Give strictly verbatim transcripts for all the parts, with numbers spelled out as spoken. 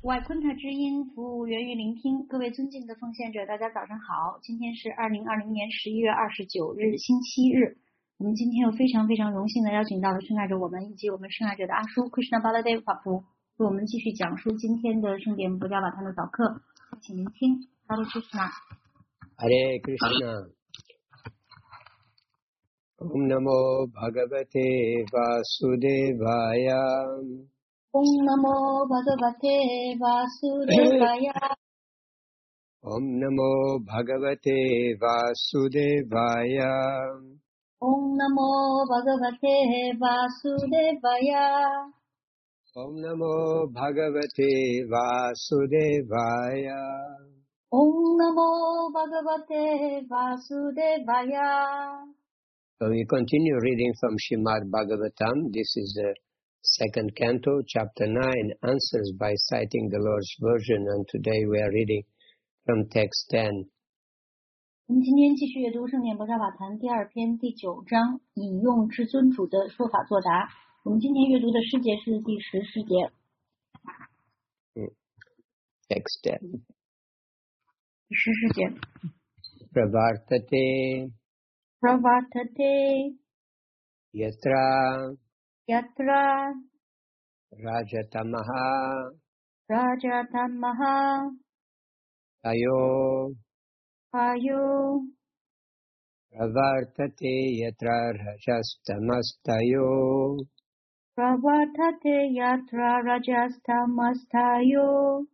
外昆塔之音服务源于聆听，各位尊敬的奉献者，大家早上好。今天是二零二零年十一月二十九日，星期日。我们今天有非常非常荣幸的邀请到了圣爱者我们以及我们圣爱者的阿叔 Krishna Baladev 法夫，为我们继续讲述今天的圣典博伽瓦坛的早课，请聆听。Hare Krishna。 Hare Krishna。Om Namo Bhagavate Vasudevaya。 Om Namo Bhagavate Vasudevaya. Om Namo Bhagavate Vasudevaya. Om Namo Bhagavate Vasudevaya. Om Namo Bhagavate Vasudevaya. Om Namo Bhagavate Vasudevaya. So we continue reading from Srimad Bhagavatam. This is the second canto, chapter nine, answers by citing the Lord's version, and today we are reading from text ten. 我们今天继续阅读圣典博伽瓦坛第二篇第九章，引用至尊主的说法作答。我们今天阅读的诗节是第十诗节。 Text ten. 第十诗节。 Pravartate. Pravartate. Yatra. Yatra. Rajatamaha. Rajatamaha. Tayo. Tayo. Pravartate yatra rajastamastayo. Pravartate yatra rajastamastayo.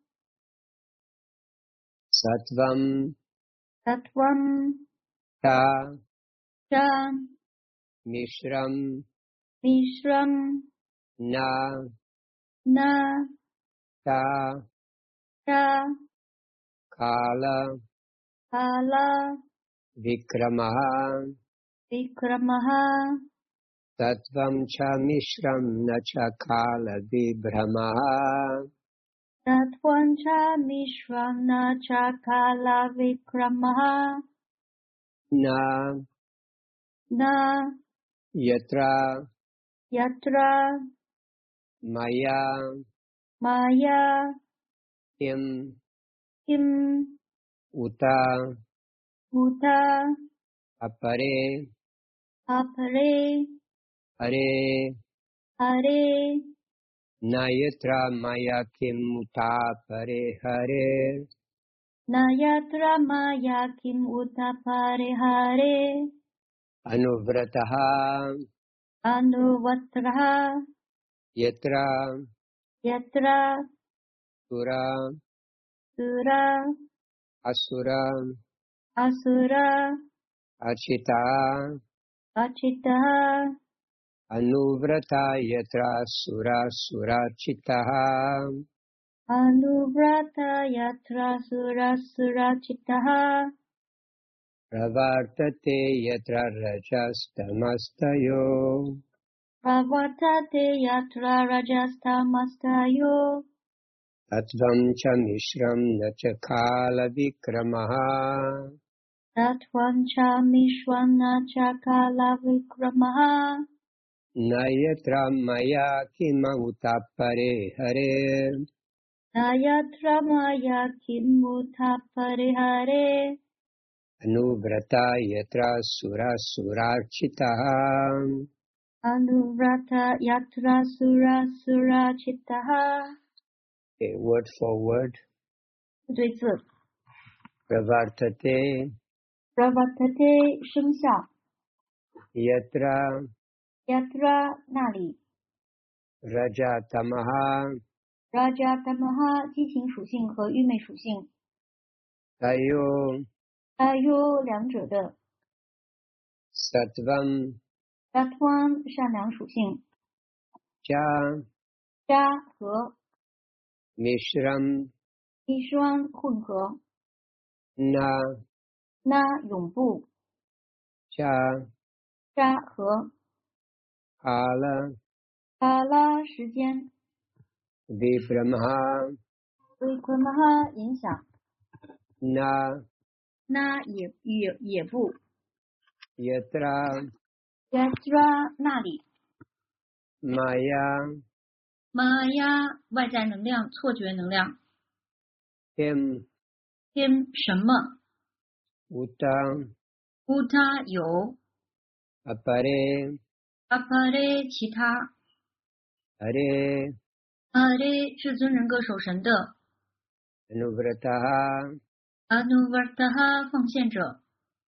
Sattvam. Sattvam. Ta. Ta. Mishram. Mishram. Na. Na. Ta. Ta. Kala. Kala. Vikramaha. Vikramaha. Tattvam cha mishram na cha kala vibhramaha. Tattvam cha mishram na cha kala vikramaha. Na. Na. Yatra. Yatra. Maya. Maya. Kim. Kim. Uta. Uta. Apare. Apare. Hare. Hare. Nayatra maya kim uta pare hare. Nayatra maya kim uta pare hare. Anuvrataha. Anuvatraha. Yatra. Yatra. Sura. Sura. Asura. Asura. Achita. Achita. Anuvrata yatra sura surachitaha. Anuvrata yatra sura surachitaha. Pravartate yatra rajastamastayo. Pravartate yatra rajastamastayo. Tattvam cha mishram na cha kala vikramaha. Tattvam cha mishram na cha kala vikramaha. Nayatra maya kima uta pare hare. Nayatra maya kim uta pare hare. Anuvrata yatra sura surachitaha. Anuvrata yatra sura surachitaha. Okay, word for word. 对字。 Pravartate. Pravartate 生效。 Yatra. Yatra 那里。 Rajatamaha. Rajatamaha 激情属性和愚昧属性。 Tayo. Tayo 两者的。 Sattvam. Sattvam 善良属性。 Cha. Cha 和。 Mishram. Mishram 混合。 Na. Na 永不。 Cha. Cha 和。 Kala. Kala 时间。 Vibhramaha. Vikramaha 影响。 Na. Na 也也也不。 Yatra. Yatra 那里。 Maya. Maya 外在能量、错觉能量。 Kim Kim 什么 Uta Uta 有 Apare Apare 其他 Hare Hare 至尊人格守神的 Anuvrataha Anuvartaha 奉献者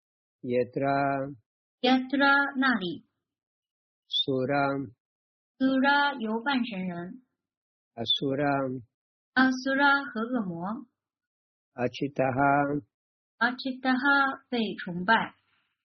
Yatra Yatra 那里 Sura Sura 由半神人 Asura Asura 和恶魔 Achitaha. Achitaha 被崇拜。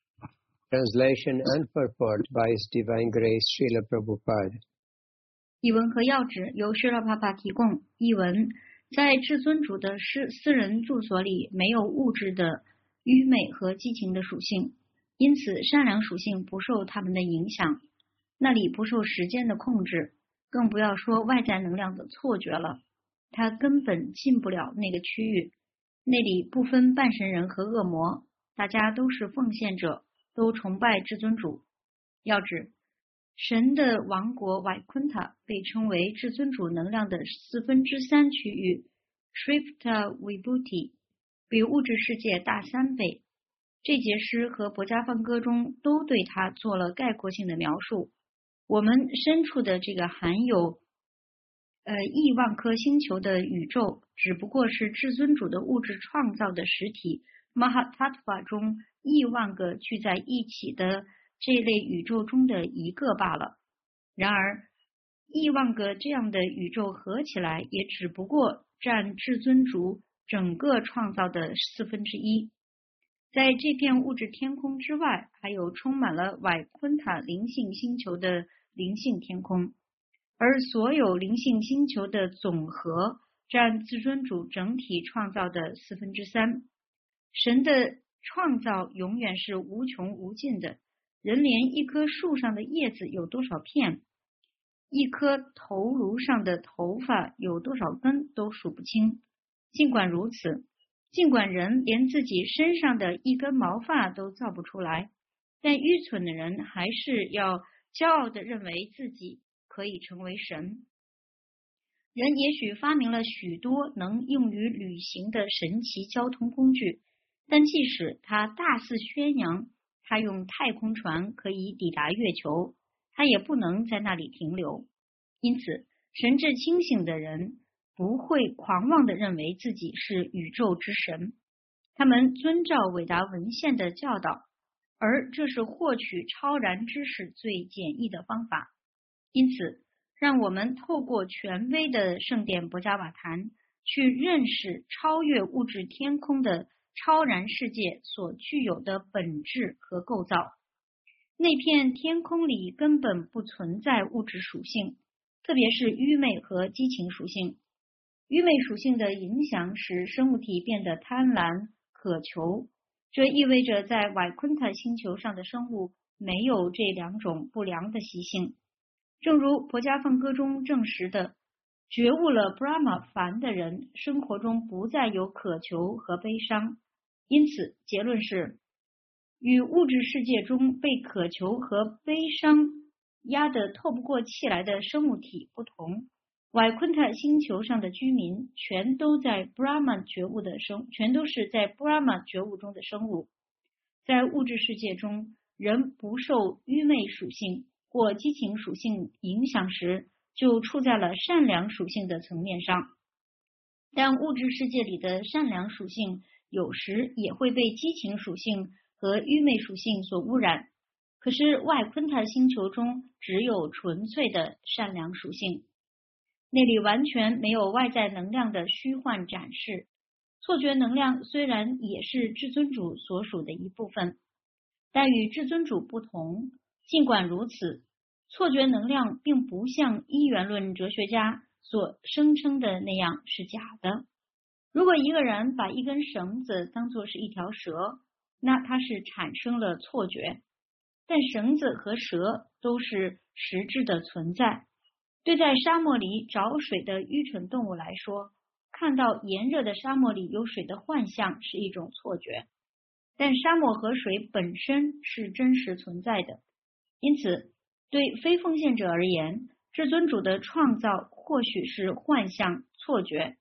Translation and purport by His Divine Grace Srila Prabhupada. 译文和要旨由施拉帕帕提供。译文：在至尊主的私私人住所里，没有物质的愚昧和激情的属性，因此善良属性不受他们的影响。那里不受时间的控制，更不要说外在能量的错觉了。他根本进不了那个区域。那里不分半神人和恶魔，大家都是奉献者，都崇拜至尊主。要旨：神的王国瓦昆塔被称为至尊主能量的四分之三区域 Shripta Vibhuti， 比物质世界大三倍。这节诗和博伽梵歌中都对它做了概括性的描述。我们身处的这个含有呃亿万颗星球的宇宙，只不过是至尊主的物质创造的实体 Mahatattva 中亿万个聚在一起的这类宇宙中的一个罢了。然而，亿万个这样的宇宙合起来，也只不过占至尊主整个创造的四分之一。在这片物质天空之外，还有充满了瓦昆塔灵性星球的灵性天空，而所有灵性星球的总和占至尊主整体创造的四分之三。神的创造永远是无穷无尽的，人连一棵树上的叶子有多少片，一颗头颅上的头发有多少根都数不清。尽管如此，尽管人连自己身上的一根毛发都造不出来，但愚蠢的人还是要骄傲地认为自己可以成为神。人也许发明了许多能用于旅行的神奇交通工具，但即使他大肆宣扬他用太空船可以抵达月球，他也不能在那里停留。因此，神智清醒的人不会狂妄地认为自己是宇宙之神，他们遵照伟大文献的教导，而这是获取超然知识最简易的方法。因此，让我们透过权威的圣殿博伽瓦坛去认识超越物质天空的超然世界所具有的本质和构造。那片天空里根本不存在物质属性，特别是愚昧和激情属性。愚昧属性的影响使生物体变得贪婪、渴求，这意味着在瓦昆塔星球上的生物没有这两种不良的习性。正如博伽梵歌中证实的，觉悟了 Brahma 梵的人生活中不再有渴求和悲伤。因此，结论是，与物质世界中被渴求和悲伤压得透不过气来的生物体不同，瓦昆塔星球上的居民全都在 Brahma 觉悟的生，全都是在 Brahma 觉悟中的生物。在物质世界中，人不受愚昧属性或激情属性影响时，就处在了善良属性的层面上。但物质世界里的善良属性有时也会被激情属性和愚昧属性所污染。可是外昆塔星球中只有纯粹的善良属性，那里完全没有外在能量的虚幻展示。错觉能量虽然也是至尊主所属的一部分，但与至尊主不同。尽管如此，错觉能量并不像一元论哲学家所声称的那样是假的。如果一个人把一根绳子当作是一条蛇，那他是产生了错觉。但绳子和蛇都是实质的存在。对在沙漠里找水的愚蠢动物来说，看到炎热的沙漠里有水的幻象是一种错觉。但沙漠和水本身是真实存在的。因此，对非奉献者而言，至尊主的创造或许是幻象、错觉。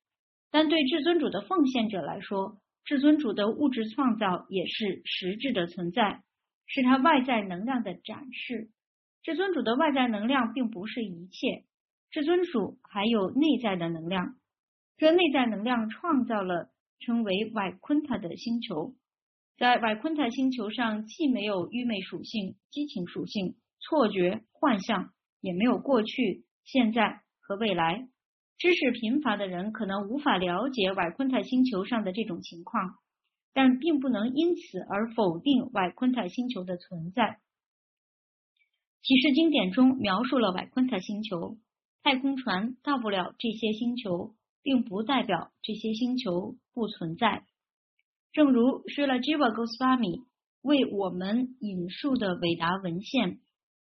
但对至尊主的奉献者来说，至尊主的物质创造也是实质的存在，是他外在能量的展示。至尊主的外在能量并不是一切，至尊主还有内在的能量，这内在能量创造了称为瓦昆塔的星球。在瓦昆塔星球上，既没有愚昧属性、激情属性、错觉、幻象，也没有过去、现在和未来。知识贫乏的人可能无法了解瓦昆塔星球上的这种情况，但并不能因此而否定瓦昆塔星球的存在。启示经典中描述了瓦昆塔星球，太空船到不了这些星球，并不代表这些星球不存在。正如Srila Jiva Goswami为我们引述的伟达文献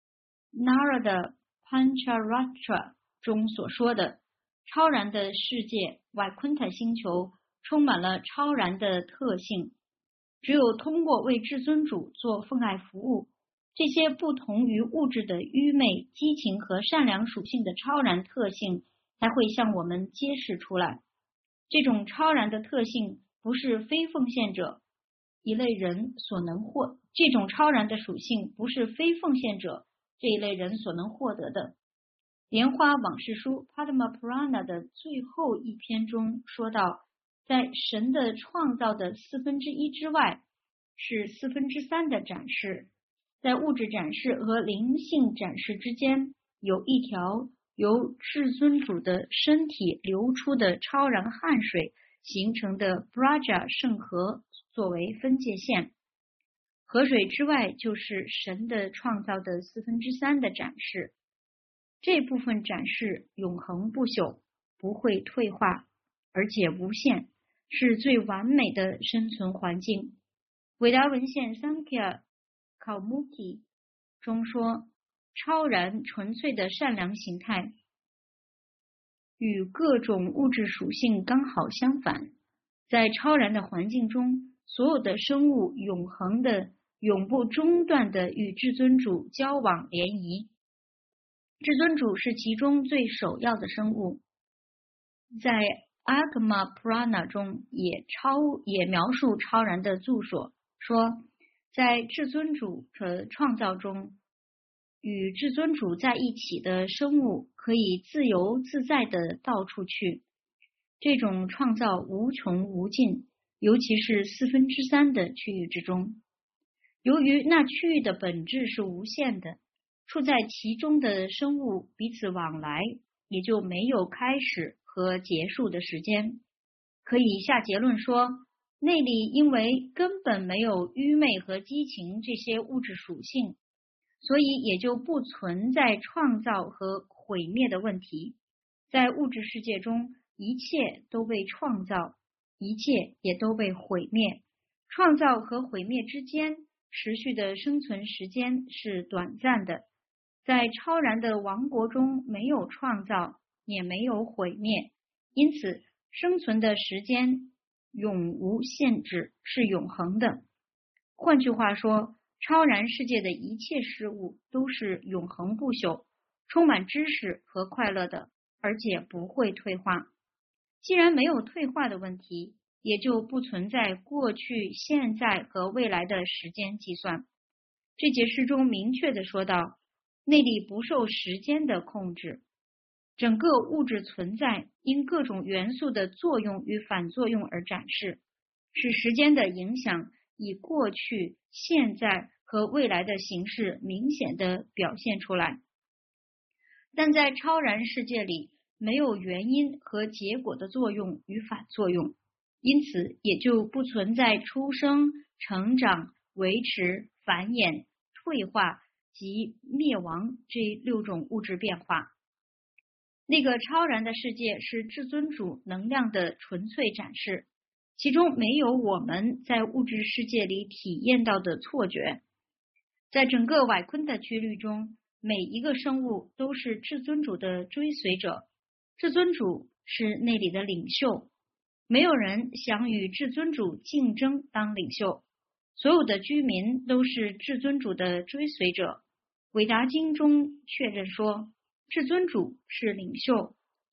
Narada Pancharatra 中所说的，超然的世界瓦昆塔星球充满了超然的特性，只有通过为至尊主做奉爱服务，这些不同于物质的愚昧、激情和善良属性的超然特性才会向我们揭示出来。这种超然的特性不是非奉献者一类人所能获，这种超然的属性不是非奉献者这一类人所能获得的。莲花往事书 Padma Purana 的最后一篇中说到，在神的创造的四分之一之外是四分之三的展示，在物质展示和灵性展示之间有一条由至尊主的身体流出的超然汗水形成的 Braja 圣河作为分界线。河水之外就是神的创造的四分之三的展示，这部分展示永恒不朽，不会退化，而且无限，是最完美的生存环境。伟达文献 Sankhya Kaumuki 中说，超然纯粹的善良形态与各种物质属性刚好相反，在超然的环境中，所有的生物永恒的、永不中断的与至尊主交往联谊。至尊主是其中最首要的生物。在 Agama Purana 中也超也描述超然的著所，说在至尊主的创造中，与至尊主在一起的生物可以自由自在地到处去。这种创造无穷无尽，尤其是四分之三的区域之中。由于那区域的本质是无限的，处在其中的生物彼此往来，也就没有开始和结束的时间。可以下结论说，内里因为根本没有愚昧和激情这些物质属性，所以也就不存在创造和毁灭的问题。在物质世界中，一切都被创造，一切也都被毁灭。创造和毁灭之间持续的生存时间是短暂的。在超然的王国中，没有创造，也没有毁灭，因此生存的时间永无限制，是永恒的。换句话说，超然世界的一切事物都是永恒不朽，充满知识和快乐的，而且不会退化。既然没有退化的问题，也就不存在过去、现在和未来的时间计算。这节诗中明确地说道，内力不受时间的控制，整个物质存在因各种元素的作用与反作用而展示，使时间的影响以过去、现在和未来的形式明显地表现出来。但在超然世界里，没有原因和结果的作用与反作用，因此也就不存在出生、成长、维持、繁衍、退化及灭亡这六种物质变化。那个超然的世界是至尊主能量的纯粹展示，其中没有我们在物质世界里体验到的错觉。在整个瓦昆的区域中，每一个生物都是至尊主的追随者，至尊主是那里的领袖，没有人想与至尊主竞争当领袖，所有的居民都是至尊主的追随者。韦达经中确认说，至尊主是领袖，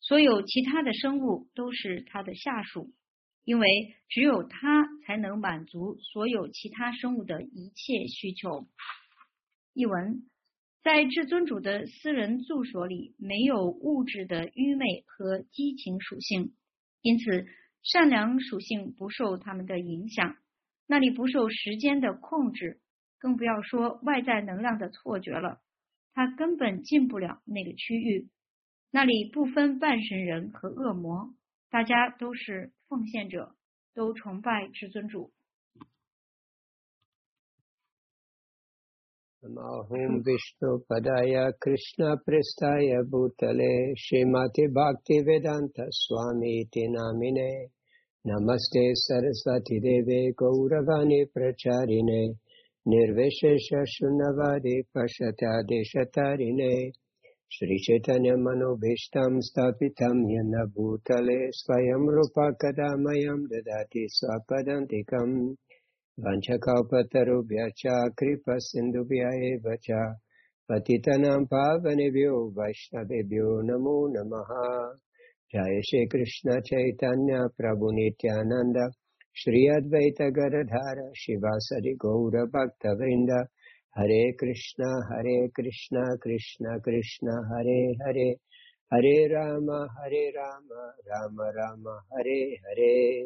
所有其他的生物都是他的下属，因为只有他才能满足所有其他生物的一切需求。译文：在至尊主的私人住所里，没有物质的愚昧和激情属性，因此善良属性不受他们的影响，那里不受时间的控制，更不要说外在能量的错觉了，他根本进不了那个区域。那里不分半神人和恶魔，大家都是奉献者，都崇拜至尊主。 Namahum Vishnu Padaya Krishna Prestaya Bhutale Srimati Bhakti Vedanta Swami Iti Namine Namaste Saraswati Deve Gauravani Pracharine Nirvishesha Shunnavadi Pashatya Deshatarine Shri Chaitanya Manobhishtam Stapitam Yana Bhutale Swayam Rupa Kadamayam Dadati Swapadantikam Vanchakalpatarubhyacha Kripa Sindhubhya Evacha Patitanam Pavanebhyo Vaishnavebhyo Namo Namaha Jaya Shri Krishna Chaitanya Prabhu Nityananda Shri Advaita Gadadhara Shivasadi Gaura Bhakta Vrinda Hare Krishna Hare Krishna Krishna Krishna Hare Hare Hare Rama Hare Rama Rama Rama Hare Hare.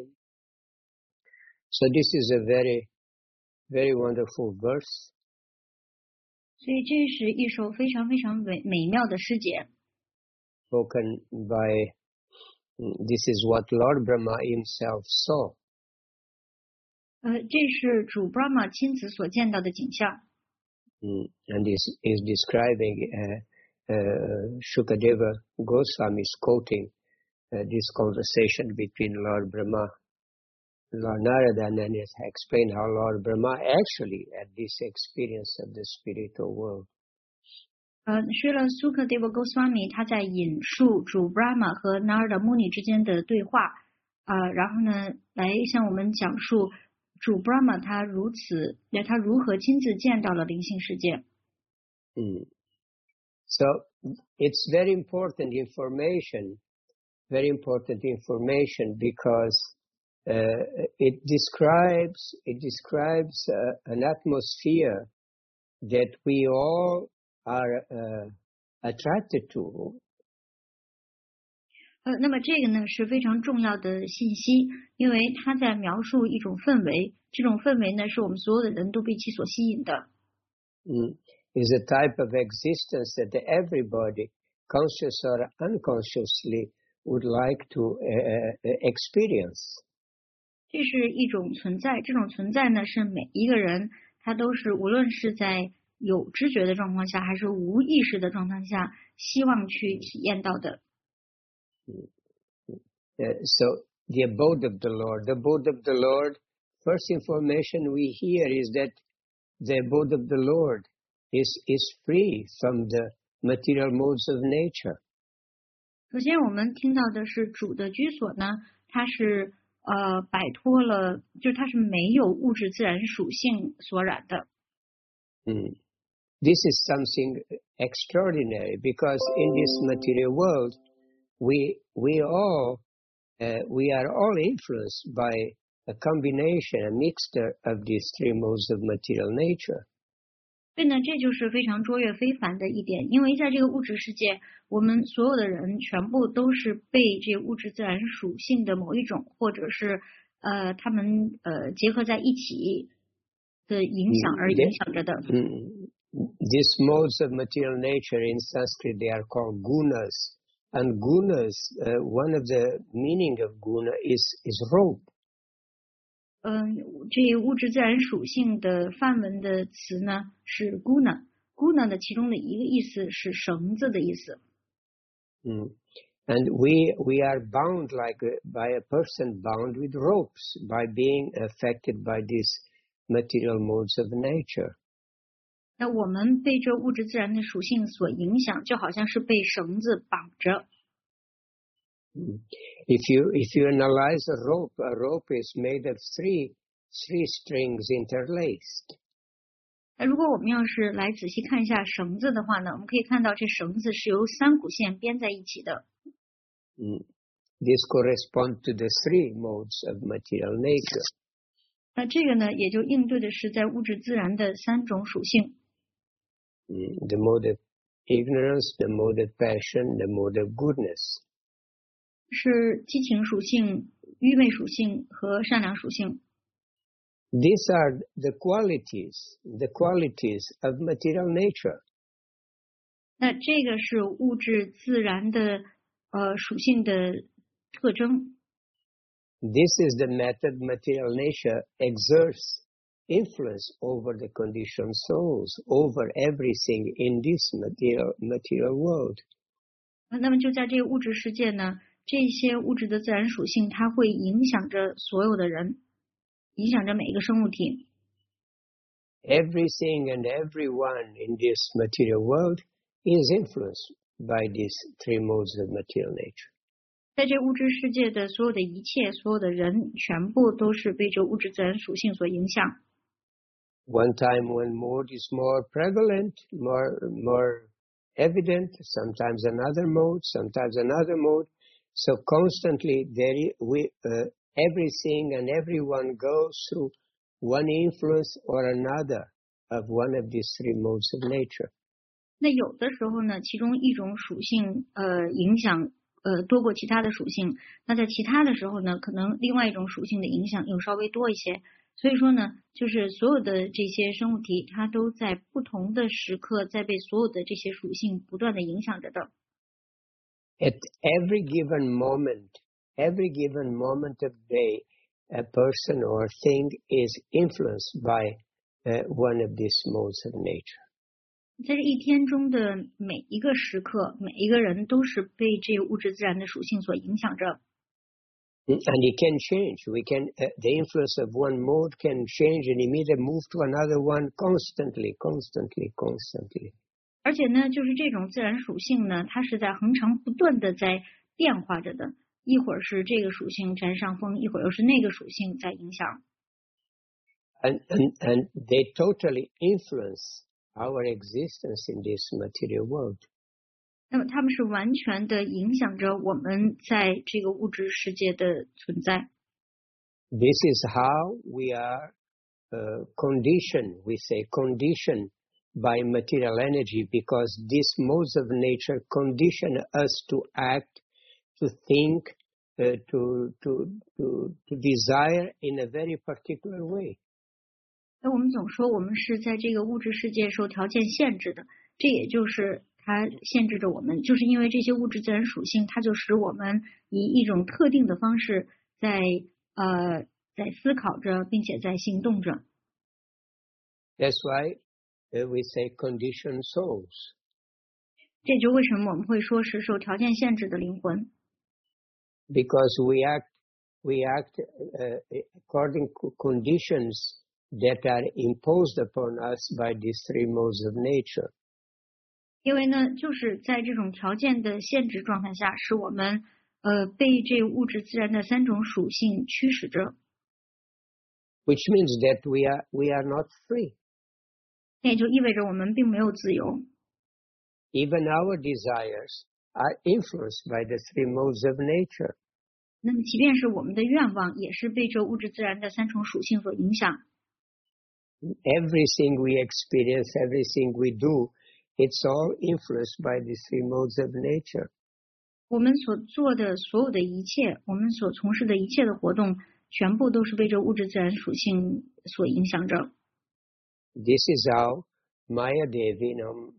So this is a very, very wonderful verse. 所以这是一首非常非常美美妙的诗节。 Spoken by, this is what Lord Brahma himself saw. 呃，这是主 Brahma 亲自所见到的景象。 Mm, and is is describing uh, uh, Shukadeva Goswami is quoting uh, this conversation between Lord Brahma and Lord Narada, and then it explained how Lord Brahma actually had this experience of the spiritual world. 呃，说了苏克 Deva Goswami 他在引述主 Brahma 和 Narada Muni 之间的对话，呃，然后呢，来向我们讲述主 Brahma 他如此，他如何亲自见到了灵性世界。 Mm. So it's very important information, very important information because uh, it describes it describes uh, an atmosphere that we all are uh, attracted to. 呃，那么这个呢是非常重要的信息，因为它在描述一种氛围，这种氛围呢是我们所有的人都被其所吸引的。 Mm. Is a type of existence that everybody, conscious or unconsciously, would like to uh, experience. 这是一种存在，这种存在呢是每一个人他都是无论是在有知觉的状况下，还是无意识的状态下，希望去体验到的。 Uh, so the abode of the Lord, the abode of the Lord, first information we hear is that the abode of the Lord is is free from the material modes of nature. 首先我们听到的是主的居所呢，它是呃摆脱了，就是它是没有物质自然属性所染的。 Mm. This is something extraordinary because in this material world, we we all uh, we are all influenced by a combination, a mixture of these three modes of material nature. 所以呢，这就是非常卓越非凡的一点，因为在这个物质世界，我们所有的人全部都是被这物质自然属性的某一种，或者是呃他们呃结合在一起的影响而影响着的。 Mm. These modes of material nature in Sanskrit, they are called gunas. And gunas, uh, one of the meaning of guna is, is rope. 嗯，这物质自然属性的梵文的词呢是 guna，guna 的其中的一个意思是绳子的意思。 Mm. And we we are bound like a, by a person bound with ropes by being affected by these material modes of nature. 那我们被这物质自然的属性所影响，就好像是被绳子绑着。 If you if you analyze a rope, a rope is made of three three strings interlaced. 那如果我们要是来仔细看一下绳子的话呢，我们可以看到这绳子是由三股线编在一起的。 Mm. This corresponds to the three modes of material nature. 那这个呢，也就应对的是在物质自然的三种属性。 Mm. The mode of ignorance, the mode of passion, the mode of goodness. 是激情属性、愚昧属性和善良属性。 These are the qualities, the qualities of material nature. 那这个是物质自然的呃属性的特征。 This is the method material nature exerts influence over the conditioned souls, over everything in this material material world. 那么就在这个物质世界呢，这些物质的自然属性，它会影响着所有的人，影响着每一个生物体。 Everything and everyone in this material world is influenced by these three modes of material nature. 在这物质世界的所有的一切，所有的人，全部都是被这物质自然属性所影响。 One time one mode is more prevalent, more more evident, sometimes another mode, sometimes another mode. So constantly there is, we, uh, everything and everyone goes through one influence or another of one of these three modes of nature. 那有的时候呢，其中一种属性呃影响呃多过其他的属性，那在其他的时候呢，可能另外一种属性的影响又稍微多一些。所以说呢，就是所有的这些生物体，它都在不同的时刻，在被所有的这些属性不断的影响着的。 At every given moment, every given moment of day, a person or thing is influenced by uh, one of these modes of nature. 在这一天中的每一个时刻，每一个人都是被这个物质自然的属性所影响着。 And it can change. We can uh, the influence of one mode can change and immediately move to another one constantly, constantly, constantly. 而且呢，就是这种自然属性呢，它是在恒常不断的在变化着的。一会儿是这个属性占上风，一会儿又是那个属性在影响。 And and and they totally influence our existence in this material world. 那么他们是完全的影响着我们在这个物质世界的存在。 This is how we are uh, conditioned, we say conditioned by material energy, because these modes of nature condition us to act, to think, uh, to, to, to, to desire in a very particular way. 那我们总说我们是在这个物质世界受条件限制的，这也就是它限制着我们，就是因为这些物质自然属性，它就使我们以一种特定的方式在呃在思考着，并且在行动着。 That's why uh, we say conditioned souls. 这就为什么我们会说是受条件限制的灵魂。 Because we act, we act uh, according to conditions that are imposed upon us by these three modes of nature. 因为呢，就是在这种条件的限制状态下，使我们呃被这物质自然的三种属性驱使着。 Which means that we are we are not free. 那也就意味着我们并没有自由。 Even our desires are influenced by the three modes of nature. 那么，即便是我们的愿望，也是被这物质自然的三重属性所影响。 Everything we experience, everything we do, it's all influenced by the three modes of nature. 我们所做的所有的一切，我们所从事的一切的活动，全部都是被这物质自然属性所影响着。 This is how Maya Devi, you know,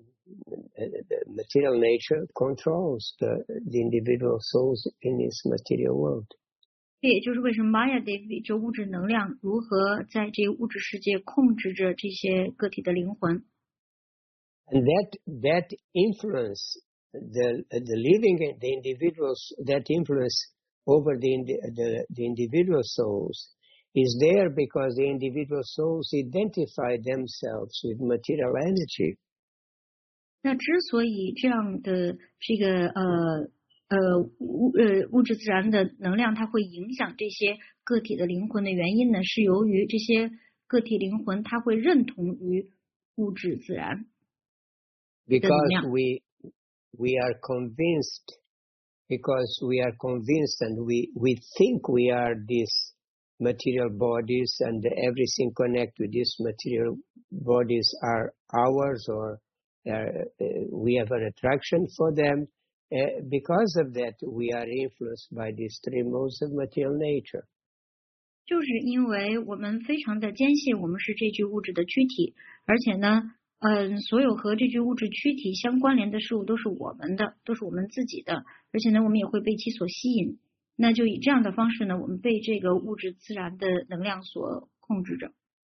the material nature controls the, the individual souls in this material world. 这也就是为什么 Maya Devi 这物质能量如何在这个物质世界控制着这些个体的灵魂。 And that that influence, the the living, the individuals, that influence over the the, the individual souls is there because the individual souls identify themselves with material energy. 那之所以这样的这个呃呃物呃物质自然的能量，它会影响这些个体的灵魂的原因呢，是由于这些个体灵魂它会认同于物质自然。 Because we we are convinced because we are convinced and we, we think we are these material bodies and everything connected with these material bodies are ours, or uh, uh, we have an attraction for them. Uh, because of that, we are influenced by these three modes of material nature. 就是因为我们非常的坚信我们是这具物质的躯体，而且呢，嗯，所有和这具物质躯体相关联的事物都是我们的，都是我们自己的，而且呢，我们也会被其所吸引。那就以这样的方式呢，我们被这个物质自然的能量所控制着。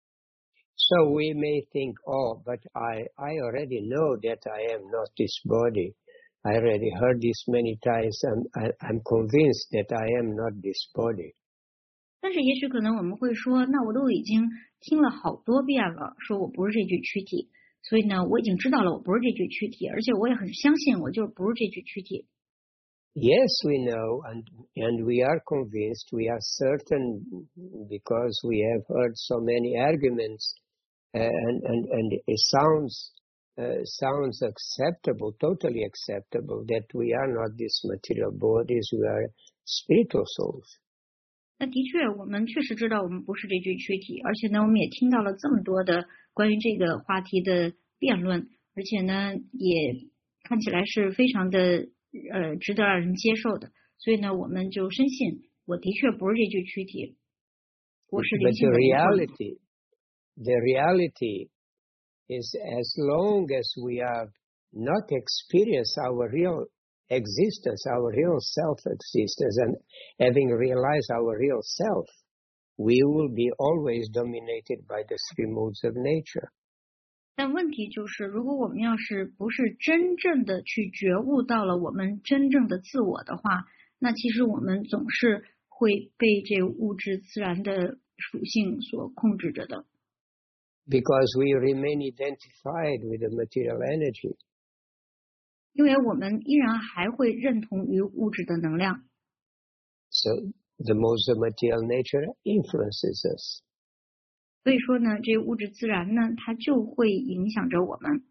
So we may think, oh, but I, I already know that I am not this body. I already heard this many times. I'm, I, I'm convinced that I am not this body. 但是也许可能我们会说，那我都已经听了好多遍了，说我不是这具躯体，所以呢，我已经知道了我不是这具躯体，而且我也很相信我就不是这具躯体。 Yes, we know, and and we are convinced, we are certain, because we have heard so many arguments, uh, and, and, and it sounds, uh, sounds acceptable, totally acceptable, that we are not these material bodies, we are spiritual souls. 那的确，我们确实知道我们不是这具躯体，而且呢，我们也听到了这么多的关于这个话题的辩论，而且呢，也看起来是非常的呃值得让人接受的。所以呢，我们就深信，我的确不是这具躯体，我是灵性的灵魂。 But the reality, the reality is, as long as we have not experienced our real existence, our real self-existence, and having realized our real self, we will be always dominated by the three modes of nature. 但问题就是，如果我们要是不是真正的去觉悟到了我们真正的自我的话，那其实我们总是会被这物质自然的属性所控制着的。 Because we remain identified with the material energy. 因为我们依然还会认同于物质的能量。 So the modes of material nature influences us. 所以说呢，这物质自然呢，它就会影响着我们。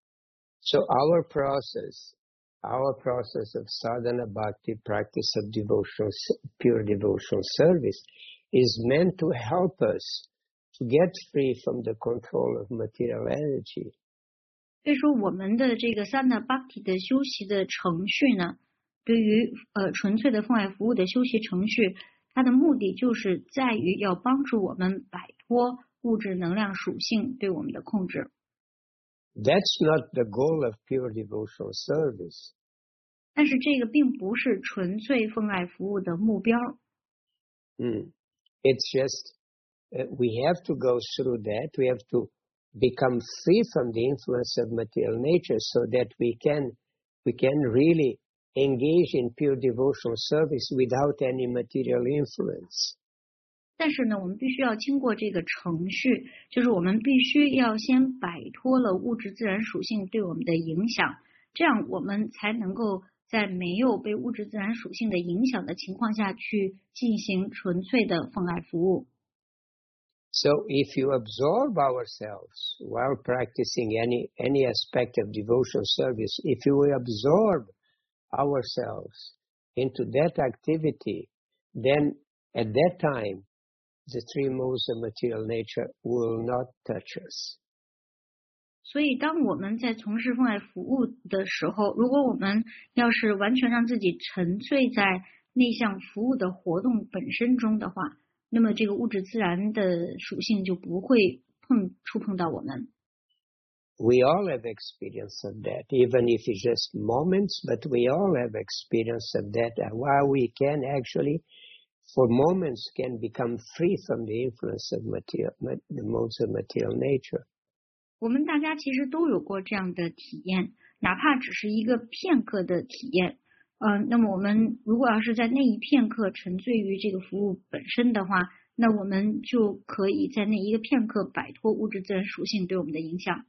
So our process, our process of sadhana bhakti, practice of devotional, pure devotional service, is meant to help us to get free from the control of material energy. 所以说，我们的这个三那bhakti的修习的程序呢，对于呃纯粹的奉爱服务的修习程序，它的目的就是在于要帮助我们摆脱物质能量属性对我们的控制。 That's not the goal of pure devotional service. 但是这个并不是纯粹奉爱服务的目标。 Mm. It's just uh, we have to go through that. We have to become free from the influence of material nature, so that we can we can really engage in pure devotional service without any material influence. 但是呢，我们必须要经过这个程序，就是我们必须要先摆脱了物质自然属性对我们的影响，这样我们才能够在没有被物质自然属性的影响的情况下去进行纯粹的奉爱服务。 So if you absorb ourselves while practicing any, any aspect of devotional service, if you absorb ourselves into that activity, then at that time, the three modes of material nature will not touch us. 所以当我们在从事奉爱服务的时候，如果我们要是完全让自己沉醉在那项服务的活动本身中的话，那么这个物质自然的属性就不会碰触碰到我们。 We all have experience of that, even if it's just moments, but we all have experience of that, while we can actually, for moments, can become free from the influence of material, the modes of material nature. 我们大家其实都有过这样的体验，哪怕只是一个片刻的体验。嗯、呃，那么我们如果要是在那一片刻沉醉于这个服务本身的话，那我们就可以在那一个片刻摆脱物质自然属性对我们的影响。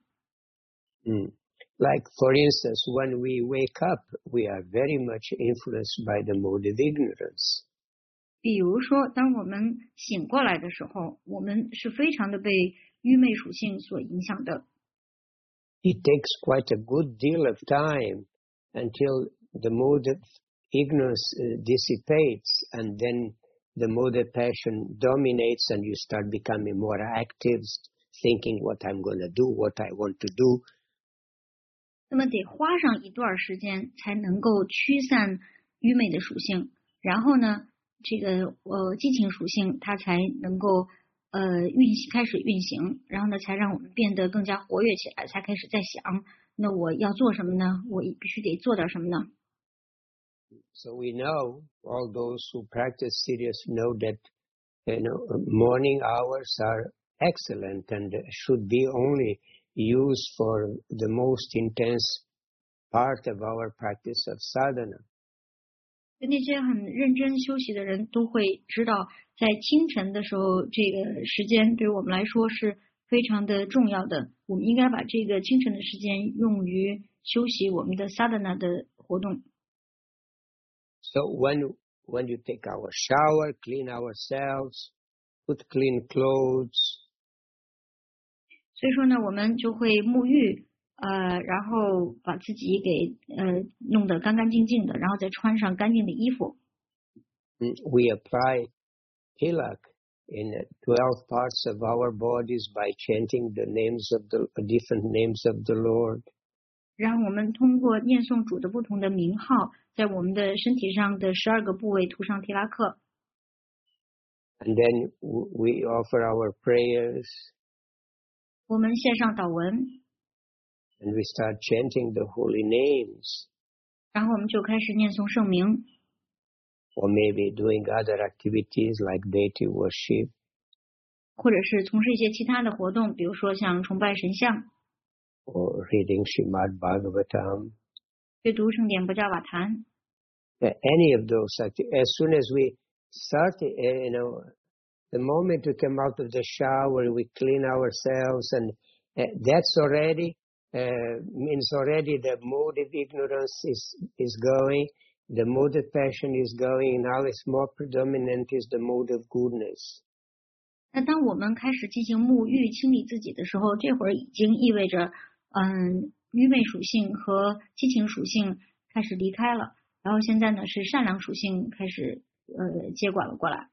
Mm. Like, for instance, when we wake up, we are very much influenced by the mode of ignorance. 比如说，当我们醒过来的时候，我们是非常的被愚昧属性所影响的。 It takes quite a good deal of time until the mode of ignorance uh, dissipates, and then the motive passion dominates, and you start becoming more active, thinking what I'm going to do, what I want to do. 那么得花上一段时间才能够驱散愚昧的属性，然后呢，这个呃激情属性它才能够呃运开始运行，然后呢才让我们变得更加活跃起来，才开始在想，那我要做什么呢？我必须得做点什么呢？ So we know, all those who practice serious know that, you know, morning hours are excellent and should be only used for the most intense part of our practice of sadhana. 那些很认真休息的人都会知道，在清晨的时候，这个时间对于我们来说是非常的重要的。我们应该把这个清晨的时间用于休息我们的 sadhana 的活动。 So when when you take our shower, clean ourselves, put clean clothes. 所以说呢，我们就会沐浴，呃，然后把自己给呃弄得干干净净的，然后再穿上干净的衣服。 We apply tilak in twelve parts of our bodies by chanting the names of the different names of the Lord. 然后我们通过念诵主的不同的名号，在我们的身体上的十二个部位涂上提拉克。 And then we offer our prayers. 我们献上祷文。 And we start chanting the holy names. 然后我们就开始念诵圣名。 Or maybe doing other activities like deity worship. 或者是从事一些其他的活动，比如说像崇拜神像。 Or reading Srimad Bhagavatam. 阅读圣典不加瓦坛。 Any of those activities. As soon as we start, you know, the moment we come out of the shower, we clean ourselves, and that's already uh, means already the mode of ignorance is is going, the mode of passion is going. Now it's more predominant is the mode of goodness. 那当我们开始进行沐浴、清理自己的时候，这会儿已经意味着，嗯，愚昧属性和激情属性开始离开了，然后现在呢是善良属性开始呃接管了过来。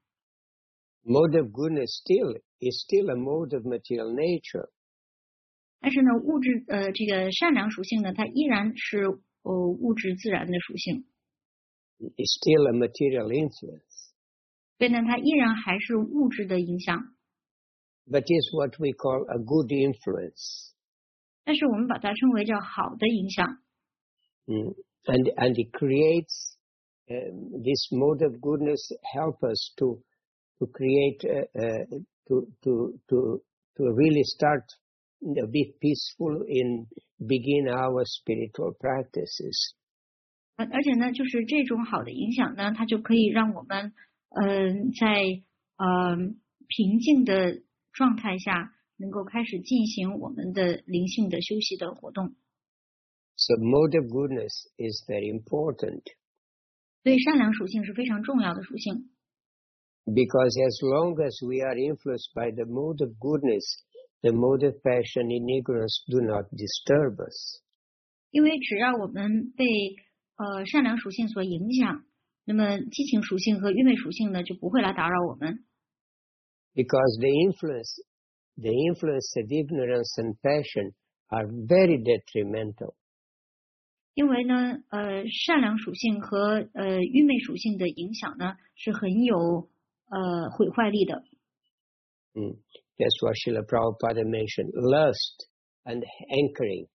Mode of goodness still is still a mode of material nature. 但是呢，物质呃这个善良属性呢，它依然是呃物质自然的属性。 It's still a material influence. 所以呢，它依然还是物质的影响。 But is what we call a good influence. 但是我们把它称为叫好的影响。 Mm. And and it creates um, this mode of goodness help us to to create uh, uh, to to to to really start a bit peaceful in begin our spiritual practices. 而且呢，就是这种好的影响呢，它就可以让我们嗯、呃、在呃平静的状态下，能够开始进行我们的灵性的休息的活动。 So mode of goodness is very important. 所以善良属性是非常重要的属性。 Because as long as we are influenced by the mode of goodness, the mode of passion and ignorance do not disturb us. 因为只要我们被呃善良属性所影响，那么激情属性和愚昧属性呢就不会来打扰我们。 Because the influence, the influence of ignorance and passion are very detrimental. 因为呢，呃，善良属性和呃愚昧属性的影响呢是很有呃毁坏力的。 Mm. That's what Srila Prabhupada mentioned: lust and hankering.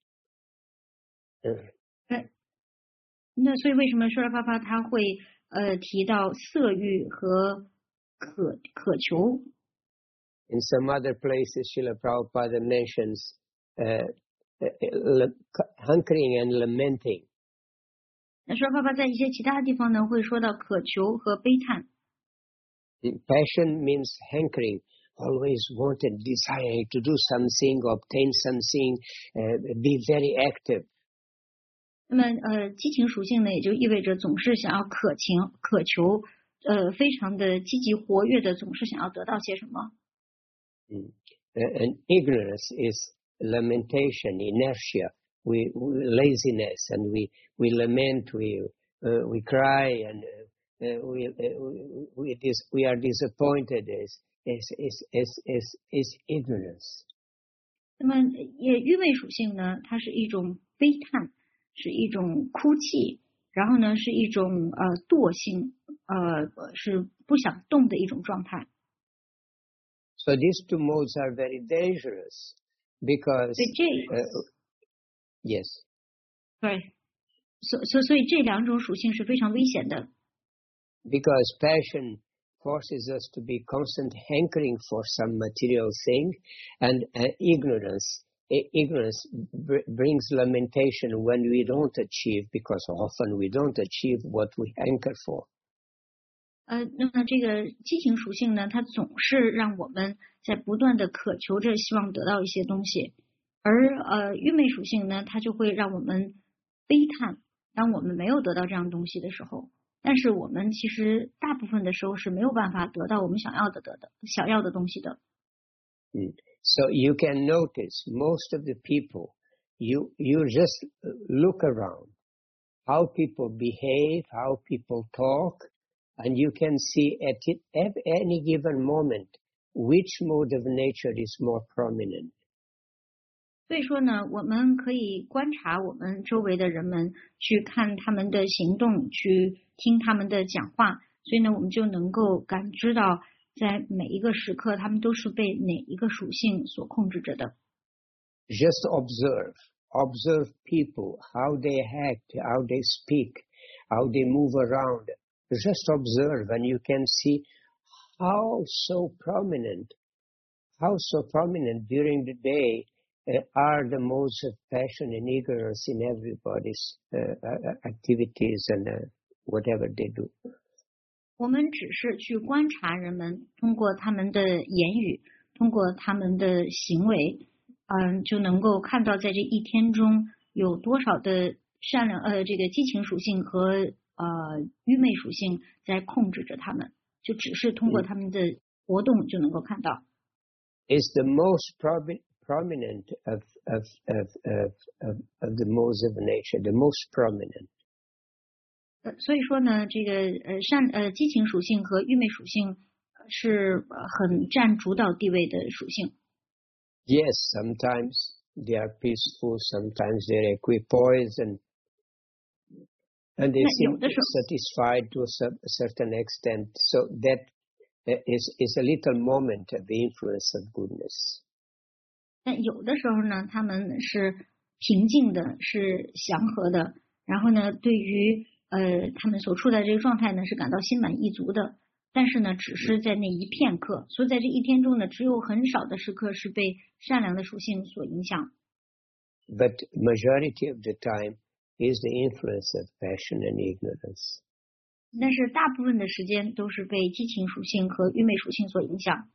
嗯，那所以为什么说来啪啪他会呃提到色欲和渴渴求？ In some other places, Srila Prabhupada mentions uh, uh, hankering and lamenting. 那说来啪啪在一些其他地方呢会说到渴求和悲叹。 Passion means hankering, always wanted, desiring to do something, obtain something, uh, be very active. 那么呃，激情属性呢，也就意味着总是想要渴情渴求，呃，非常的积极活跃的，总是想要得到些什么。 Mm. And ignorance is lamentation, inertia, we, we laziness, and we we lament, we uh, we cry and uh, uh, we, uh, we, dis- we are disappointed is, is, is, is, is, is ignorance. 那么也愚昧属性呢，它是一种悲叹，是一种哭泣，然后呢是一种呃惰性，呃是不想动的一种状态。 So these two modes are very dangerous because 所以这 uh, yes. 对，所所所以这两种属性是非常危险的。 Because passion forces us to be constant hankering for some material thing, and uh, ignorance ignorance br- brings lamentation when we don't achieve, because often we don't achieve what we hanker for. 呃，那么这个激情属性呢，它总是让我们在不断的渴求着，希望得到一些东西，而呃愚昧属性呢，它就会让我们悲叹，当我们没有得到这样东西的时候。但是我们其实大部分的时候是没有办法得到我们想要的得的想要的东西的。 Mm. So you can notice most of the people, you you just look around, how people behave, how people talk, and you can see at, it, at any given moment which mode of nature is more prominent. 所以说呢，我们可以观察我们周围的人们，去看他们的行动，去听他们的讲话，所以呢，我们就能够感知到，在每一个时刻，他们都是被哪一个属性所控制着的。 Just observe, observe people, how they act, how they speak, how they move around. Just observe, and you can see how so prominent, how so prominent during the day uh, are the modes of passion and ignorance in everybody's uh, activities and uh, whatever they do. 我们只是去观察人们，通过他们的言语，通过他们的行为，嗯，就能够看到在这一天中有多少的善良呃这个激情属性和呃愚昧属性在控制着他们，就只是通过他们的活动就能够看到。 Is the most probi- prominent of of, of of of of the modes of nature, the most prominent. 呃，所以说呢，这个呃善呃激情属性和愚昧属性是很占主导地位的属性。 Yes, sometimes they are peaceful, sometimes they're equipoised, and and they seem satisfied to a certain extent. So that is is a little moment of the influence of goodness. 但有的时候呢，他们是平静的，是祥和的，然后呢，对于呃他们所处的这个状态呢，是感到心满意足的。但是呢，只是在那一片刻，所以在这一天中呢，只有很少的时刻是被善良的属性所影响。 But majority of the time is the influence of passion and ignorance. 但是大部分的时间都是被激情属性和愚昧属性所影响。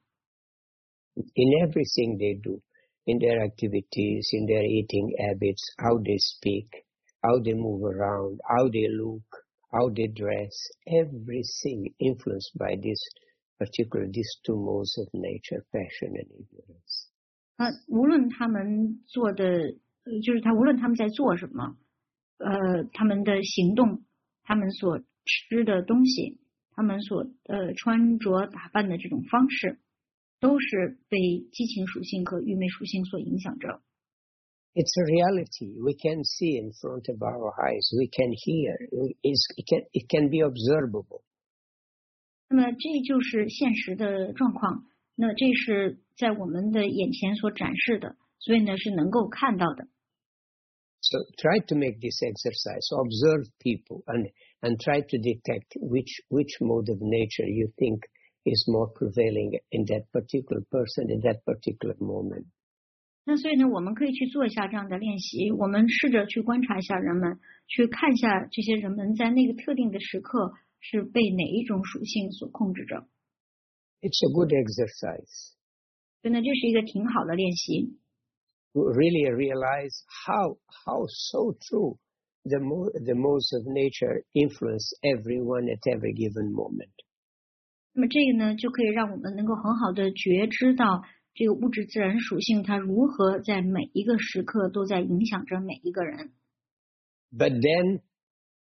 In everything they do, in their activities, in their eating habits, how they speak, how they move around, how they look, how they dress, everything influenced by this particular, these two modes of nature, passion and ignorance. 啊，无论他们做的，就是他无论他们在做什么，呃，他们的行动，他们所吃的东西，他们所呃穿着打扮的这种方式，都是被激情属性和愚昧属性所影响着。 It's a reality. We can see in front of our eyes. We can hear. It's, it, can, it can be observable. 那么这就是现实的状况。那这是在我们的眼前所展示的，所以呢是能够看到的。 So try to make this exercise. Observe people and and try to detect which which mode of nature you think is more prevailing in that particular person in that particular moment. 那所以呢，我们可以去做一下这样的练习。我们试着去观察一下人们，去看一下这些人们在那个特定的时刻是被哪一种属性所控制着。 It's a good exercise. 所以呢，这是一个挺好的练习。 To really realize how how so true the mo the modes of nature influence everyone at every given moment. 那么这个呢，就可以让我们能够很好的觉知到这个物质自然属性它如何在每一个时刻都在影响着每一个人。 But then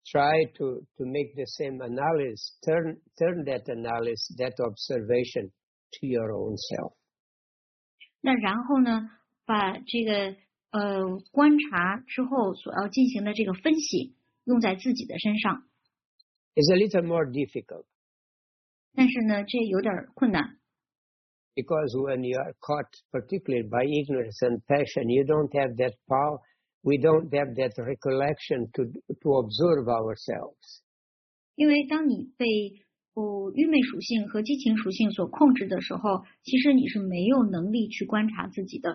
try to, to make the same analysis, turn, turn that analysis, that observation to your own self. 那然后呢，把这个呃观察之后所要进行的这个分析用在自己的身上。 It's a little more difficult. 但是呢，这有点困难。 Because when you are caught, particularly by ignorance and passion, you don't have that power. We don't have that recollection to to observe ourselves. 因为当你被哦愚昧属性和激情属性所控制的时候，其实你是没有能力去观察自己的。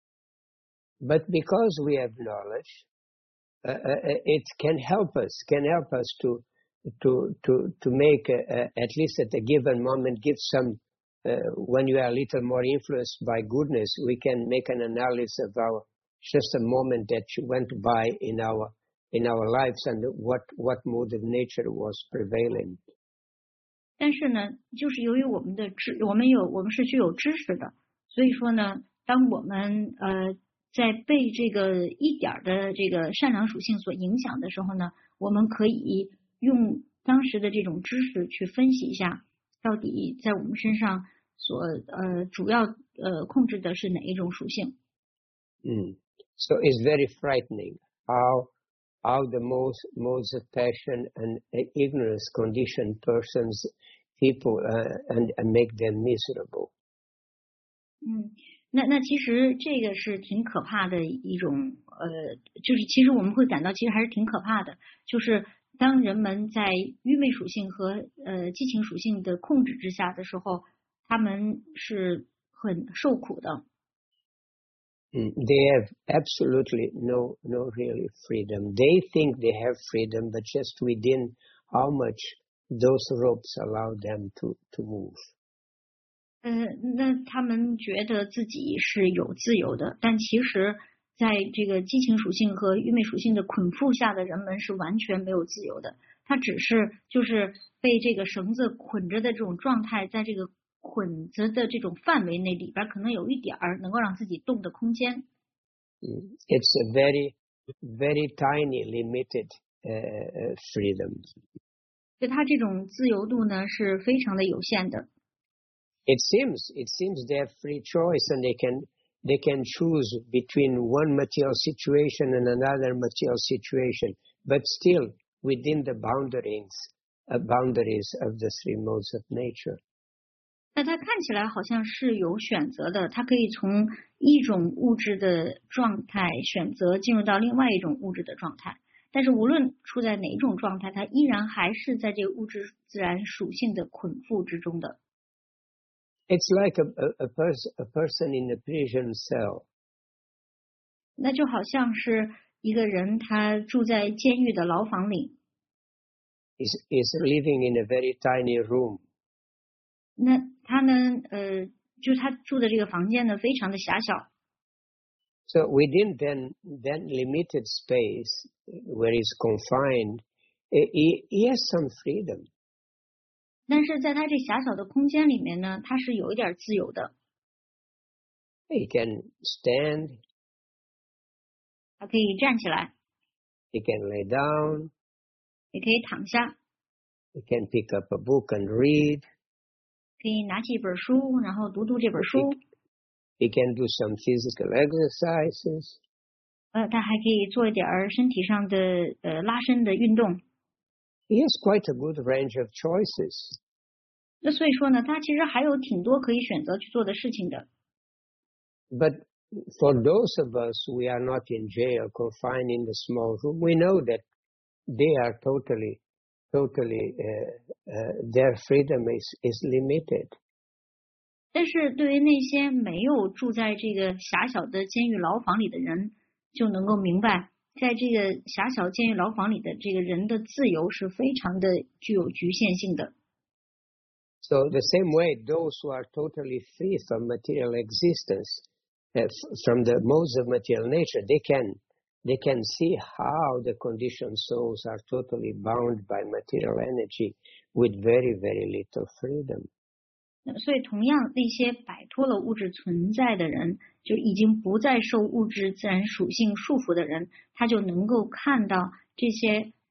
But because we have knowledge, uh, uh, it can help us, can help us to to to to make a, a, at least at a given moment, give some. Uh, when you are a little more influenced by goodness, we can make an analysis of our just a moment that went by in our in our lives and what what mode of nature was prevailing. 但是呢，就是由于我们的知，我们有我们是具有知识的，所以说呢，当我们呃在被这个一点的这个善良属性所影响的时候呢，我们可以用当时的这种知识去分析一下，到底在我们身上所呃主要呃控制的是哪一种属性。 Mm. So it's very frightening how how the most modes of passion and ignorance condition persons, people, uh, and, and make them miserable. 嗯，那那其实这个是挺可怕的一种呃，就是其实我们会感到其实还是挺可怕的，就是当人们在愚昧属性和呃激情属性的控制之下的时候，他们是很受苦的。 Mm. They have absolutely no no really freedom. They think they have freedom, but just within how much those ropes allow them to to move. 呃，那他们觉得自己是有自由的，但其实在这个激情属性和愚昧属性的捆缚下的人们是完全没有自由的。他只是就是被这个绳子捆着的这种状态，在这个捆着的这种范围内里边，可能有一点儿能够让自己动的空间。 It's a very, very tiny, limited uh, freedom. 就他这种自由度呢是非常的有限的。 It seems, it seems they have free choice and they can, they can choose between one material situation and another material situation, but still within the boundaries, uh, boundaries of the three modes of nature. 那它看起来好像是有选择的，它可以从一种物质的状态选择进入到另外一种物质的状态，但是无论处在哪一种状态，它依然还是在这个物质自然属性的捆缚之中的。 It's like a, a, a, pers- a person in a prison cell. 那就好像是一个人他住在监狱的牢房里。 Is is living in a very tiny room. 那他呢，呃，就是他住的这个房间呢，非常的狭小。 So within then then limited space where he's confined, he, he has some freedom. 但是在他这狭小的空间里面呢，他是有一点自由的。 He can stand. 他可以站起来。 He can lay down. 也可以躺下。 He can pick up a book and read. 可以拿起一本书，然后读读这本书。 He can do some physical exercises. 呃，他还可以做一点身体上的呃拉伸的运动。 He has quite a good range of choices. 那所以说呢，他其实还有挺多可以选择去做的事情的。 But for those of us we are not in jail, confined in the small room, we know that they are totally, totally, uh, uh, their freedom is, is limited. 但是对于那些没有住在这个狭小的监狱牢房里的人，就能够明白，在这个狭小监狱牢房里的这个人的自由是非常的具有局限性的。 So the same way, those who are totally free from material existence, uh, from the modes of material nature, they can they can see how the conditioned souls are totally bound by material energy with very, very little freedom. 所以同样，那些摆脱了物质存在的人，就已经不再受物质自然属性束缚的人，他就能够看到这些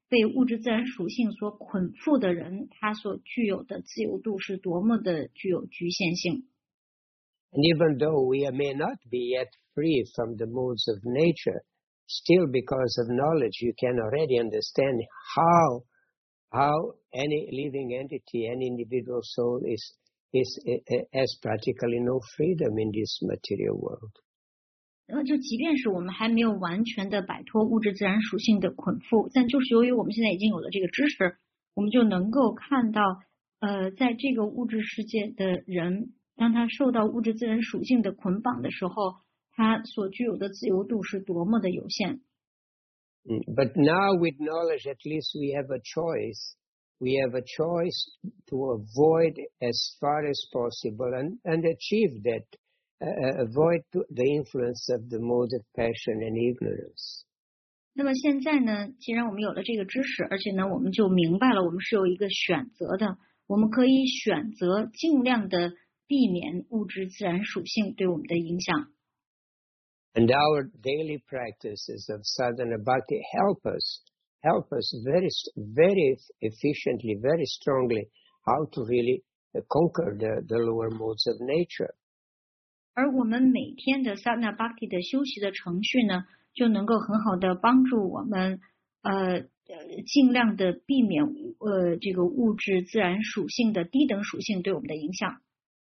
被物质自然属性所捆缚的人，他所具有的自由度是多么的具有局限性。 And even though we may not be yet free from the modes of nature, still because of knowledge you can already understand how how any living entity, any individual soul is is has practically no freedom in this material world. 呃，就即便是我们还没有完全的摆脱物质自然属性的捆缚，但就是由于我们现在已经有了这个知识，我们就能够看到，呃，在这个物质世界的人，当他受到物质自然属性的捆绑的时候，他所具有的自由度是多么的有限。 But now with knowledge, at least we have a choice. We have a choice to avoid as far as possible and, and achieve that, uh, avoid the influence of the mode of passion and ignorance. 那么现在呢，既然我们有了这个知识，而且呢，我们就明白了我们是有一个选择的，我们可以选择尽量的避免物质自然属性对我们的影响。 And our daily practices of sadhana bhakti help us, help us very, very efficiently, very strongly how to really conquer the, the lower modes of nature. 而我们每天的 sadhana bhakti 的修习的程序呢，就能够很好的帮助我们，呃，尽量的避免呃这个物质自然属性的低等属性对我们的影响。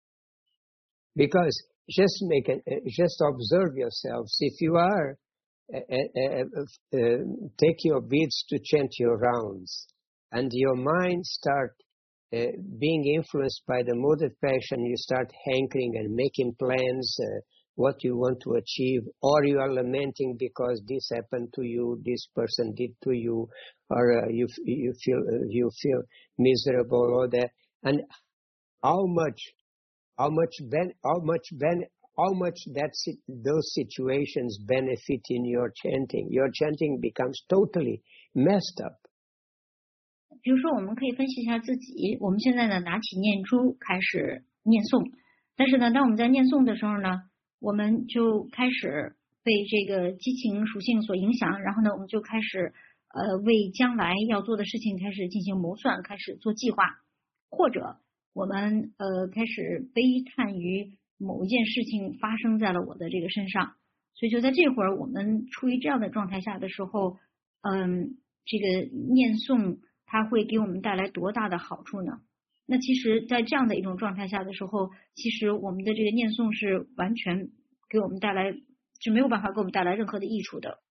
Because just make an, just observe yourselves. If you are uh, uh, uh, take your beads to chant your rounds, and your mind start uh, being influenced by the mode of passion, you start hankering and making plans. Uh, what you want to achieve, or you are lamenting because this happened to you, this person did to you, or uh, you you feel uh, you feel miserable, or that, and how much, how much ben, how much ben, how much that those situations benefit in your chanting. Your chanting becomes totally messed up. 比如说，我们可以分析一下自己。我们现在呢，拿起念珠开始念诵，但是呢，当我们在念诵的时候呢，我们就开始被这个激情属性所影响，然后呢，我们就开始呃为将来要做的事情开始进行谋算，开始做计划，或者我们呃开始悲叹于某一件事情发生在了我的这个身上，所以就在这会儿，我们处于这样的状态下的时候，嗯，这个念诵它会给我们带来多大的好处呢？那其实在这样的一种状态下的时候，其实我们的这个念诵是完全给我们带来是没有办法给我们带来任何的益处的。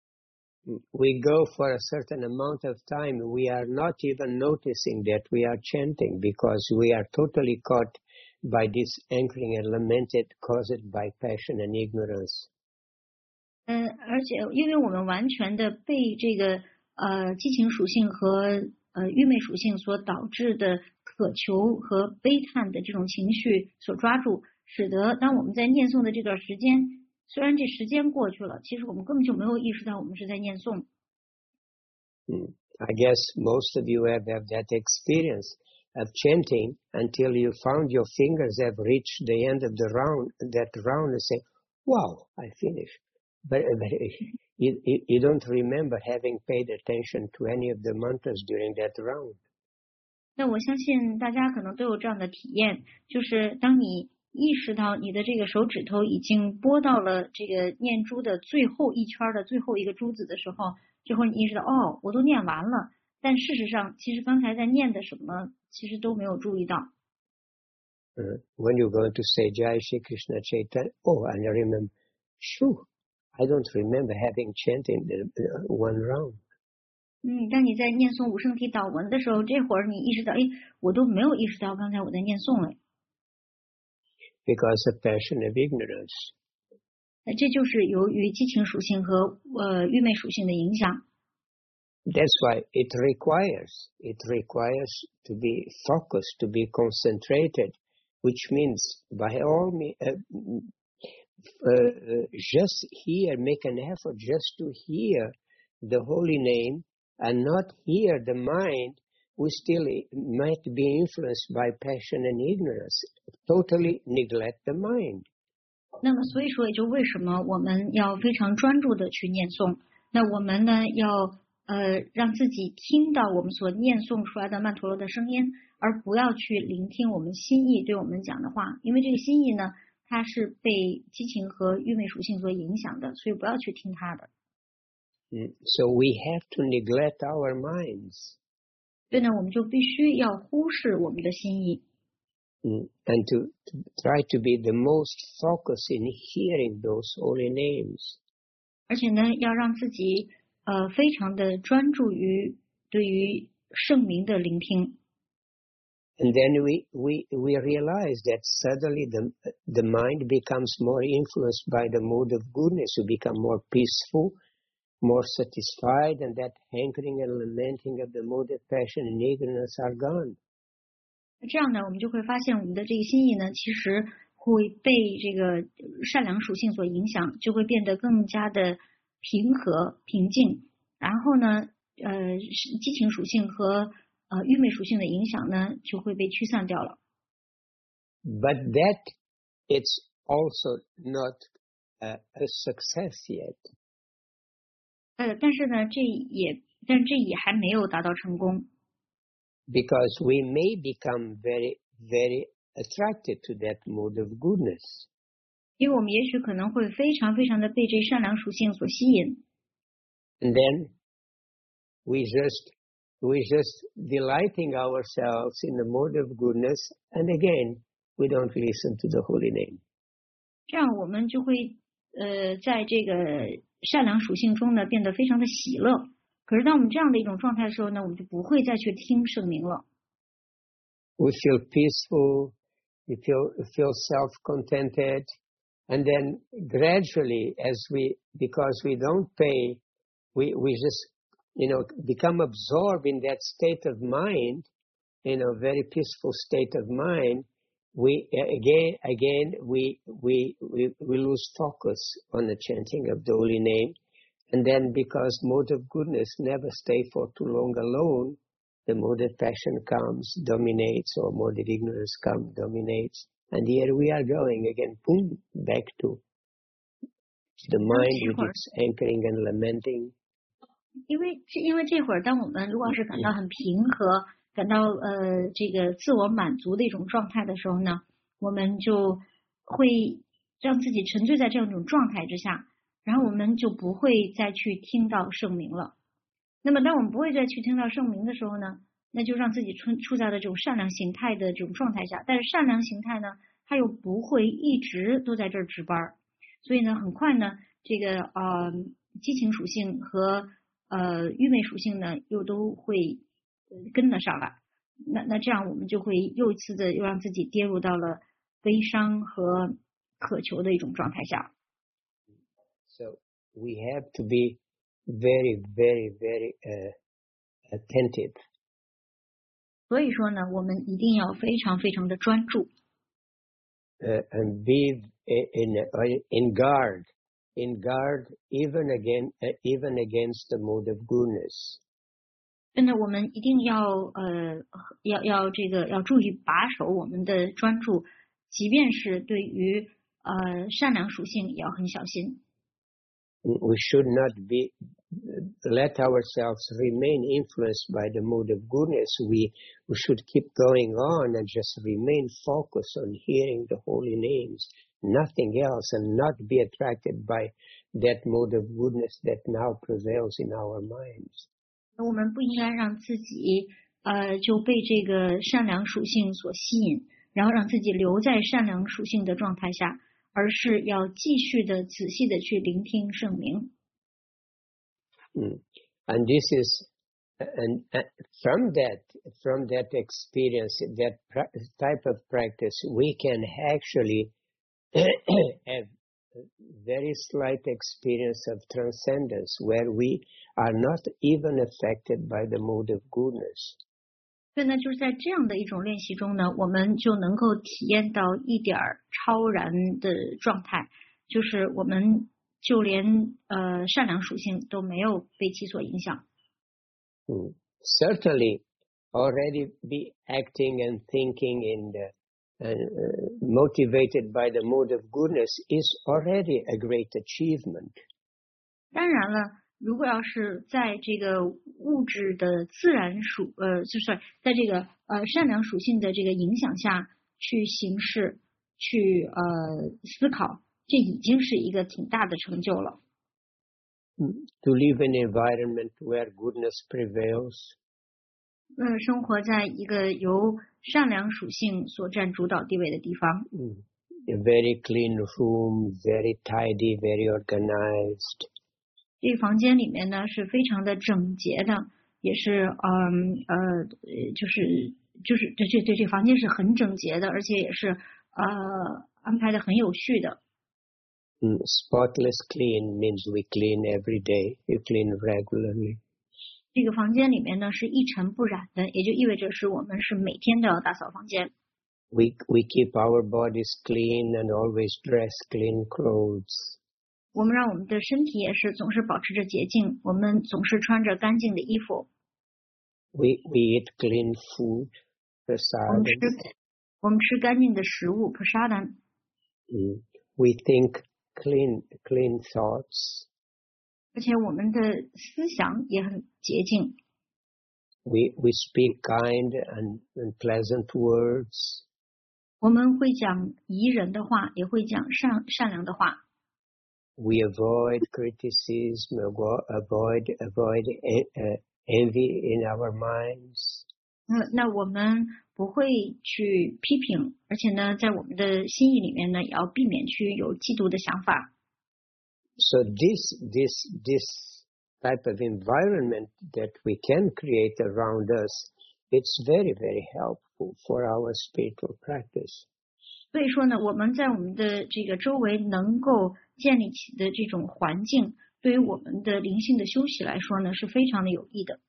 We go for a certain amount of time, we are not even noticing that we are chanting because we are totally caught by this anchoring and lamented caused by passion and ignorance. 嗯，而且因为我们完全的被这个呃激情属性和呃愚昧属性所导致的渴求和悲叹的这种情绪所抓住，使得当我们在念诵的这段时间，虽然这时间过去了，其实我们根本就没有意识到我们是在念诵。 Mm. I guess most of you have, have that experience of chanting until you found your fingers have reached the end of the round, that round and say, wow, I finished. But, but you, you don't remember having paid attention to any of the mantras during that round. 那我相信大家可能都有这样的体验，就是当你意识到你的这个手指头已经拨到了这个念珠的最后一圈的最后一个珠子的时候，这会儿你意识到，哦，我都念完了。但事实上，其实刚才在念的什么，其实都没有注意到。 Uh, when you're going to say Jai Shri Krishna Chaitanya, oh, and I remember, shoo, I don't remember having chanted uh, one round. 嗯，当你在念诵五圣体祷文的时候，这会儿你意识到，哎，我都没有意识到刚才我在念诵了。 Because of passion of ignorance. 那这就是由于激情属性和呃愚昧属性的影响。 That's why it requires, it requires to be focused, to be concentrated, which means by all means, uh, uh, just hear, make an effort just to hear the holy name and not hear the mind, we still might be influenced by passion and ignorance. Totally neglect the mind. 那么，所以说，也就为什么我们要非常专注的去念诵？那我们呢，要呃让自己听到我们所念诵出来的曼陀罗的声音，而不要去聆听我们心意对我们讲的话，因为这个心意呢，它是被激情和愚昧属性所影响的，所以不要去听它的。 So we have to neglect our minds. 所以呢，我们就必须要忽视我们的心意。 Mm. And to, to try to be the most focused in hearing those holy names. 而且呢，要让自己呃非常的专注于对于圣名的聆听。 And then we, we, we realize that suddenly the, the mind becomes more influenced by the mode of goodness. You become more peaceful, more satisfied, and that hankering and lamenting of the mode of passion and ignorance are gone. 这样呢，我们就会发现我们的这个心意呢，其实会被这个善良属性所影响，就会变得更加的平和平静。然后呢，呃，激情属性和呃愚昧属性的影响呢，就会被驱散掉了。 But that it's also not a, a success yet. 呃，但是呢，这也，但这也还没有达到成功。 Because we may become very, very attracted to that mode of goodness. 因为我们也许可能会非常非常的被这善良属性所吸引。 And then we just, we just delighting ourselves in the mode of goodness, and again, we don't listen to the holy name. 这样我们就会呃在这个善良属性中呢变得非常的喜乐。可是当我们这样的一种状态的时候呢，我们就不会再去听圣名了。 We feel peaceful, we feel, feel self-contented, and then gradually as we, because we don't pay, we, we just, you know, become absorbed in that state of mind, you know, very peaceful state of mind. We, again, again, we, we, we, we lose focus on the chanting of the holy name. And then because mode of goodness never stay for too long alone, the mode of passion comes, dominates, or mode of ignorance comes, dominates. And here we are going again, boom, back to the mind with its anchoring and lamenting. 因为因为这会儿，当我们如果是感到很平和，感到呃这个自我满足的一种状态的时候呢，我们就会让自己沉醉在这样一种状态之下。然后我们就不会再去听到圣名了。那么当我们不会再去听到圣名的时候呢，那就让自己处处在了这种善良形态的这种状态下。但是善良形态呢，它又不会一直都在这儿值班，所以呢，很快呢，这个呃激情属性和呃愚昧属性呢，又都会跟得上来。那那这样我们就会又一次的又让自己跌入到了悲伤和渴求的一种状态下。 So we have to be very, very, very uh, attentive. 所以说呢，我们一定要非常非常的专注。 Uh, and be in, in guard, in guard even again, uh, even against the mode of goodness. 真的，我们一定要呃要要这个要注意把守我们的专注，即便是对于呃善良属性也要很小心。 We should not be let ourselves remain influenced by the mode of goodness. We, we should keep going on and just remain focused on hearing the holy names, nothing else, and not be attracted by that mode of goodness that now prevails in our minds. 我们不应该让自己呃就被这个善良属性所吸引，然后让自己留在善良属性的状态下。而是要继续的仔细的去聆听圣名。 Mm. And this is, and uh, from that, from that experience, that type of practice, we can actually have a very slight experience of transcendence, where we are not even affected by the mode of goodness. 所以呢，就是在这样的一种练习中呢，我们就能够体验到一点超然的状态，就是我们就连呃善良属性都没有被其所影响。 Mm. Certainly, already be acting and thinking in the, uh, motivated by the mode of goodness is already a great achievement. 当然了， 如果要是在这个物质的自然属呃，就是在这个呃善良属性的这个影响下去行事、去呃思考，这已经是一个挺大的成就了。 To live in an environment where goodness prevails. 呃，生活在一个由善良属性所占主导地位的地方。 A very clean room, very tidy, very organized. 这个房间里面呢是非常的整洁的，也是嗯呃就是就是对对对，这个房间是很整洁的，而且也是呃安排的很有序的。 Mm, spotless clean means we clean every day. You clean regularly. 这个房间里面呢是一尘不染的，也就意味着是我们是每天都要打扫房间。 We we keep our bodies clean and always dress clean clothes. 我们让我们的身体也是总是保持着洁净，我们总是穿着干净的衣服。 We we eat clean food, 我们 prasadam. 吃我们吃干净的食物 prasadam。 Mm. We think clean clean thoughts. 而且我们的思想也很洁净。 We we speak kind and, and pleasant words. 我们会讲宜人的话，也会讲善善良的话。 We avoid criticism, avo- avoid avoid uh, envy in our minds. 那那我们不会去批评，而且呢，在我们的心意里面呢，也要避免去有嫉妒的想法。 So this this this type of environment that we can create around us, it's very very helpful for our spiritual practice. 所以说呢，我们在我们的这个周围能够建立起的这种环境，对于我们的灵性的修习来说呢，是非常的有益的。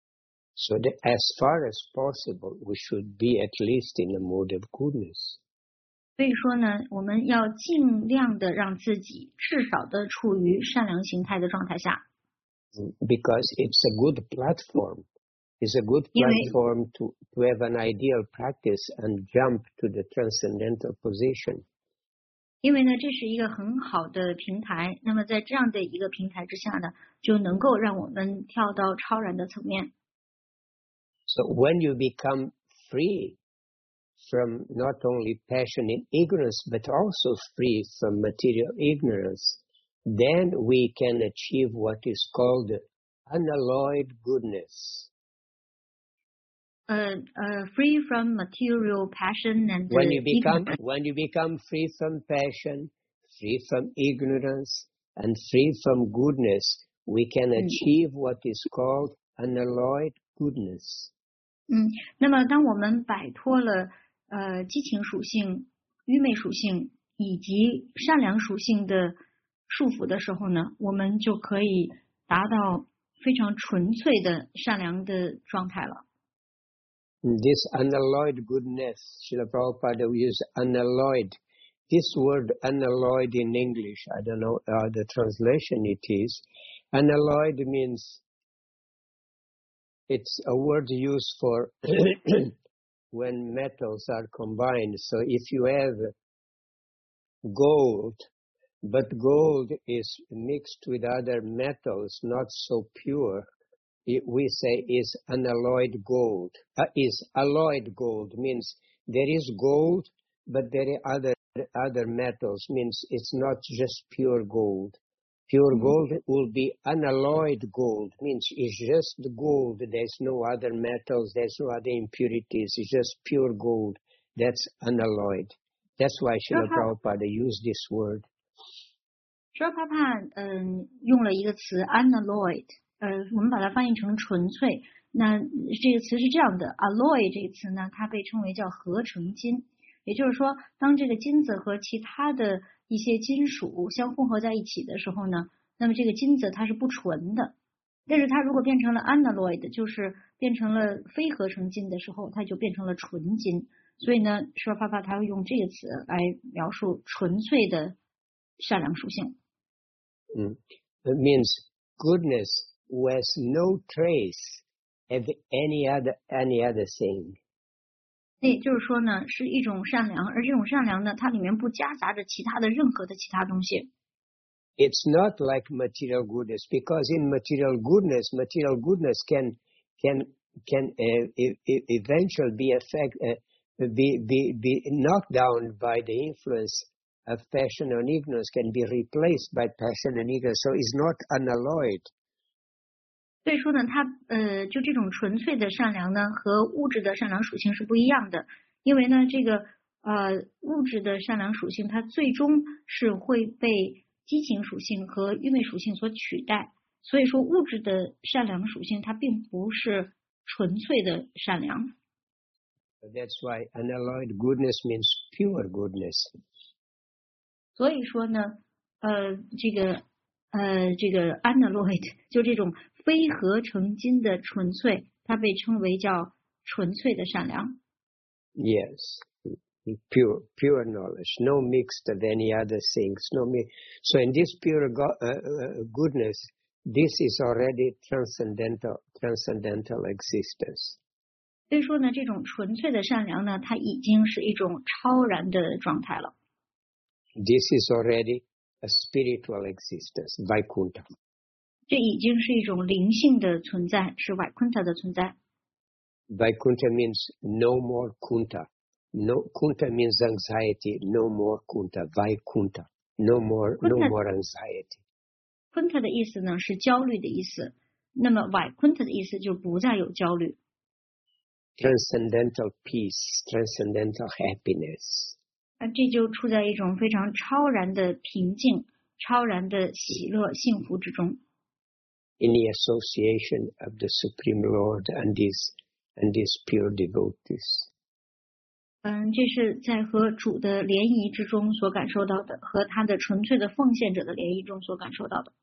So that as far as possible, we should be at least in a mode of goodness. 所以说呢，我们要尽量的让自己至少的处于善良形态的状态下。 Because it's a good platform. It's a good platform to, to have an ideal practice and jump to the transcendental position. 因为呢，这是一个很好的平台。那么在这样的一个平台之下呢，就能够让我们跳到超然的层面。 So when you become free from not only passion and ignorance, but also free from material ignorance, then we can achieve what is called unalloyed goodness. 呃呃 ，free from material passion and When you become ignorance. when you become free from passion, free from ignorance, and free from goodness, we can achieve what is called unalloyed goodness. 嗯，那么当我们摆脱了呃激情属性、愚昧属性以及善良属性的束缚的时候呢，我们就可以达到非常纯粹的善良的状态了。 This unalloyed goodness, Srila Prabhupada use unalloyed. This word unalloyed in English, I don't know uh, the translation it is. Unalloyed means it's a word used for when metals are combined. So if you have gold, but gold is mixed with other metals, not so pure, it, we say is unalloyed gold. Uh, is alloyed gold means there is gold, but there are other other metals, means it's not just pure gold. Pure gold will be unalloyed gold, means it's just the gold. There's no other metals, there's no other impurities. It's just pure gold. That's unalloyed. That's why Srila Prabhupada used this word. Srila Prabhupada 嗯用了一个词 unalloyed， 呃我们把它翻译成纯粹。那这个词是这样的 ，alloy 这个词呢，它被称为叫合成金。也就是说，当这个金子和其他的一些金属相混合在一起的时候呢，那么这个金子它是不纯的。但是它如果变成了 unalloyed， 就是变成了非合成金的时候，它就变成了纯金。所以呢，Srila Prabhupada他会用这个词来描述纯粹的善良属性。 Mm. It means goodness who has no trace of any other any other thing. 也就是说呢，是一种善良，而这种善良呢，它里面不夹杂着其他的任何的其他东西。 it's not like material goodness, because in material goodness, material goodness can can can uh, e- e- eventually be affect uh, be, be be knocked down by the influence of passion and ignorance, can be replaced by passion and ignorance. So it's not unalloyed. 所以说呢，它呃，就这种纯粹的善良呢，和物质的善良属性是不一样的。因为呢，这个呃物质的善良属性，它最终是会被激情属性和愚昧属性所取代。所以说，物质的善良属性，它并不是纯粹的善良。 That's why unalloyed goodness means pure goodness. 所以说呢，呃，这个呃这个 unalloyed 就这种非合成金的纯粹，它被称为叫纯粹的善良。 Yes, pure, pure knowledge, no mixed of any other things. No mi- So in this pure go- uh, uh, goodness, this is already transcendental, transcendental existence. 所以说呢，这种纯粹的善良呢，它已经是一种超然的状态了。 This is already a spiritual existence, Vaikuntha. 这已经是一种灵性的存在，是 Vaikuntha 的存在。 Vaikuntha means no more kunta. No kunta means anxiety. No more kunta. Vaikuntha. No more, no Kunta- more anxiety. Kunta 的意思呢是焦虑的意思，那么 Vaikuntha 的意思就不再有焦虑。 Transcendental peace, transcendental happiness. 啊，这就处在一种非常超然的平静、超然的喜乐、幸福之中。 In the association of the Supreme Lord and His and His pure devotees. 嗯，这是在和主的联谊之中所感受到的，和他的纯粹的奉献者的联谊中所感受到的。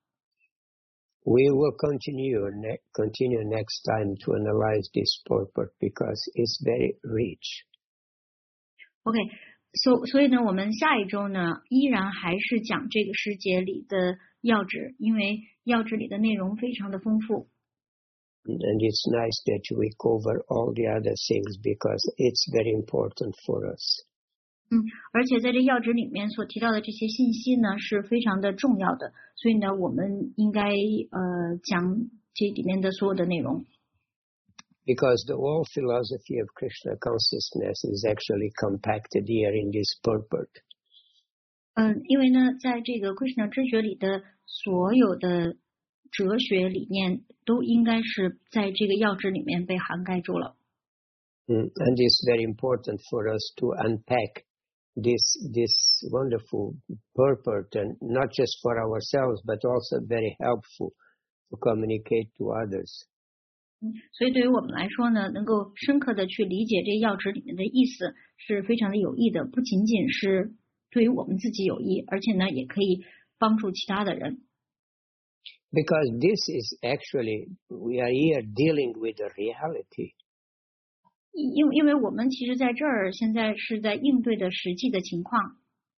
We will continue ne- continue next time to analyze this purport because it's very rich. OK，所、so, 所以呢，我们下一周呢，依然还是讲这个世界里的要旨，因为要旨里的内容非常的丰富。 And it's nice that we cover all the other things because it's very important for us. 嗯，而且在这要旨里面所提到的这些信息呢，是非常的重要的，所以呢，我们应该呃讲这里面的所有的内容。 Because the whole philosophy of Krishna consciousness is actually compacted here in this purport. 嗯，因为呢，在这个 Krishna 知觉里的所有的哲学理念，都应该是在这个要旨里面被涵盖住了。 Mm, and it's very important for us to unpack this this wonderful purport, and not just for ourselves, but also very helpful to communicate to others. 嗯，所以对于我们来说呢，能够深刻的去理解这要旨里面的意思是非常的有益的，不仅仅是对于我们自己有益，而且呢，也可以帮助其他的人。 Because this is actually, we are here dealing with the reality. 因因为因为我们其实在这儿现在是在应对的实际的情况。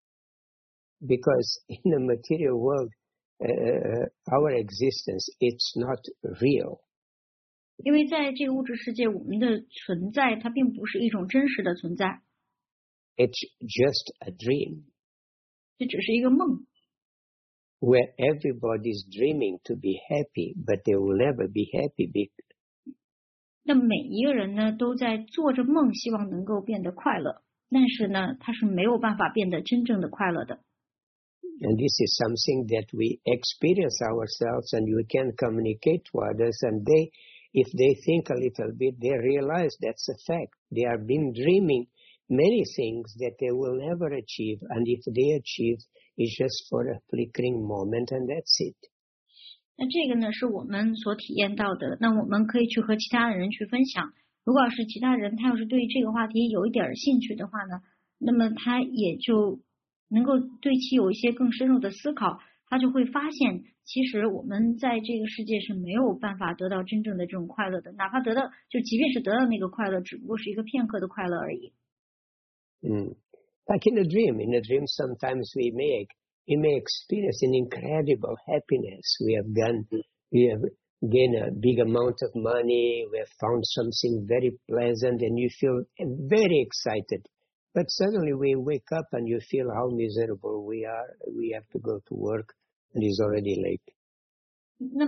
Because in the material world, uh, our existence, it's not real. 因为在这个物质世界，我们的存在它并不是一种真实的存在， It's just a dream 这只是一个梦， where everybody is dreaming to be happy, but they will never be happy. Be- 那每一个人呢都在做着梦，希望能够变得快乐，但是呢，他是没有办法变得真正的快乐的。 And this is something that we experience ourselves, and we can communicate to others, and they, if they think a little bit, they realize that's a fact. They have been dreaming many things that they will never achieve, and if they achieve, it's just for a flickering moment, and that's it. 那这个呢是我们所体验到的，那我们可以去和其他的人去分享。如果要是其他人他要是对这个话题有一点兴趣的话呢，那么他也就能够对其有一些更深入的思考，他就会发现，其实我们在这个世界是没有办法得到真正的这种快乐的，哪怕得到，就即便是得到那个快乐，只不过是一个片刻的快乐而已。 Mm. Like in a dream, in a dream sometimes we may we may experience an incredible happiness. We have gone, we have gained a big amount of money, we have found something very pleasant, and you feel very excited. But suddenly we wake up and you feel how miserable we are. We have to go to work. and it's already late. 那么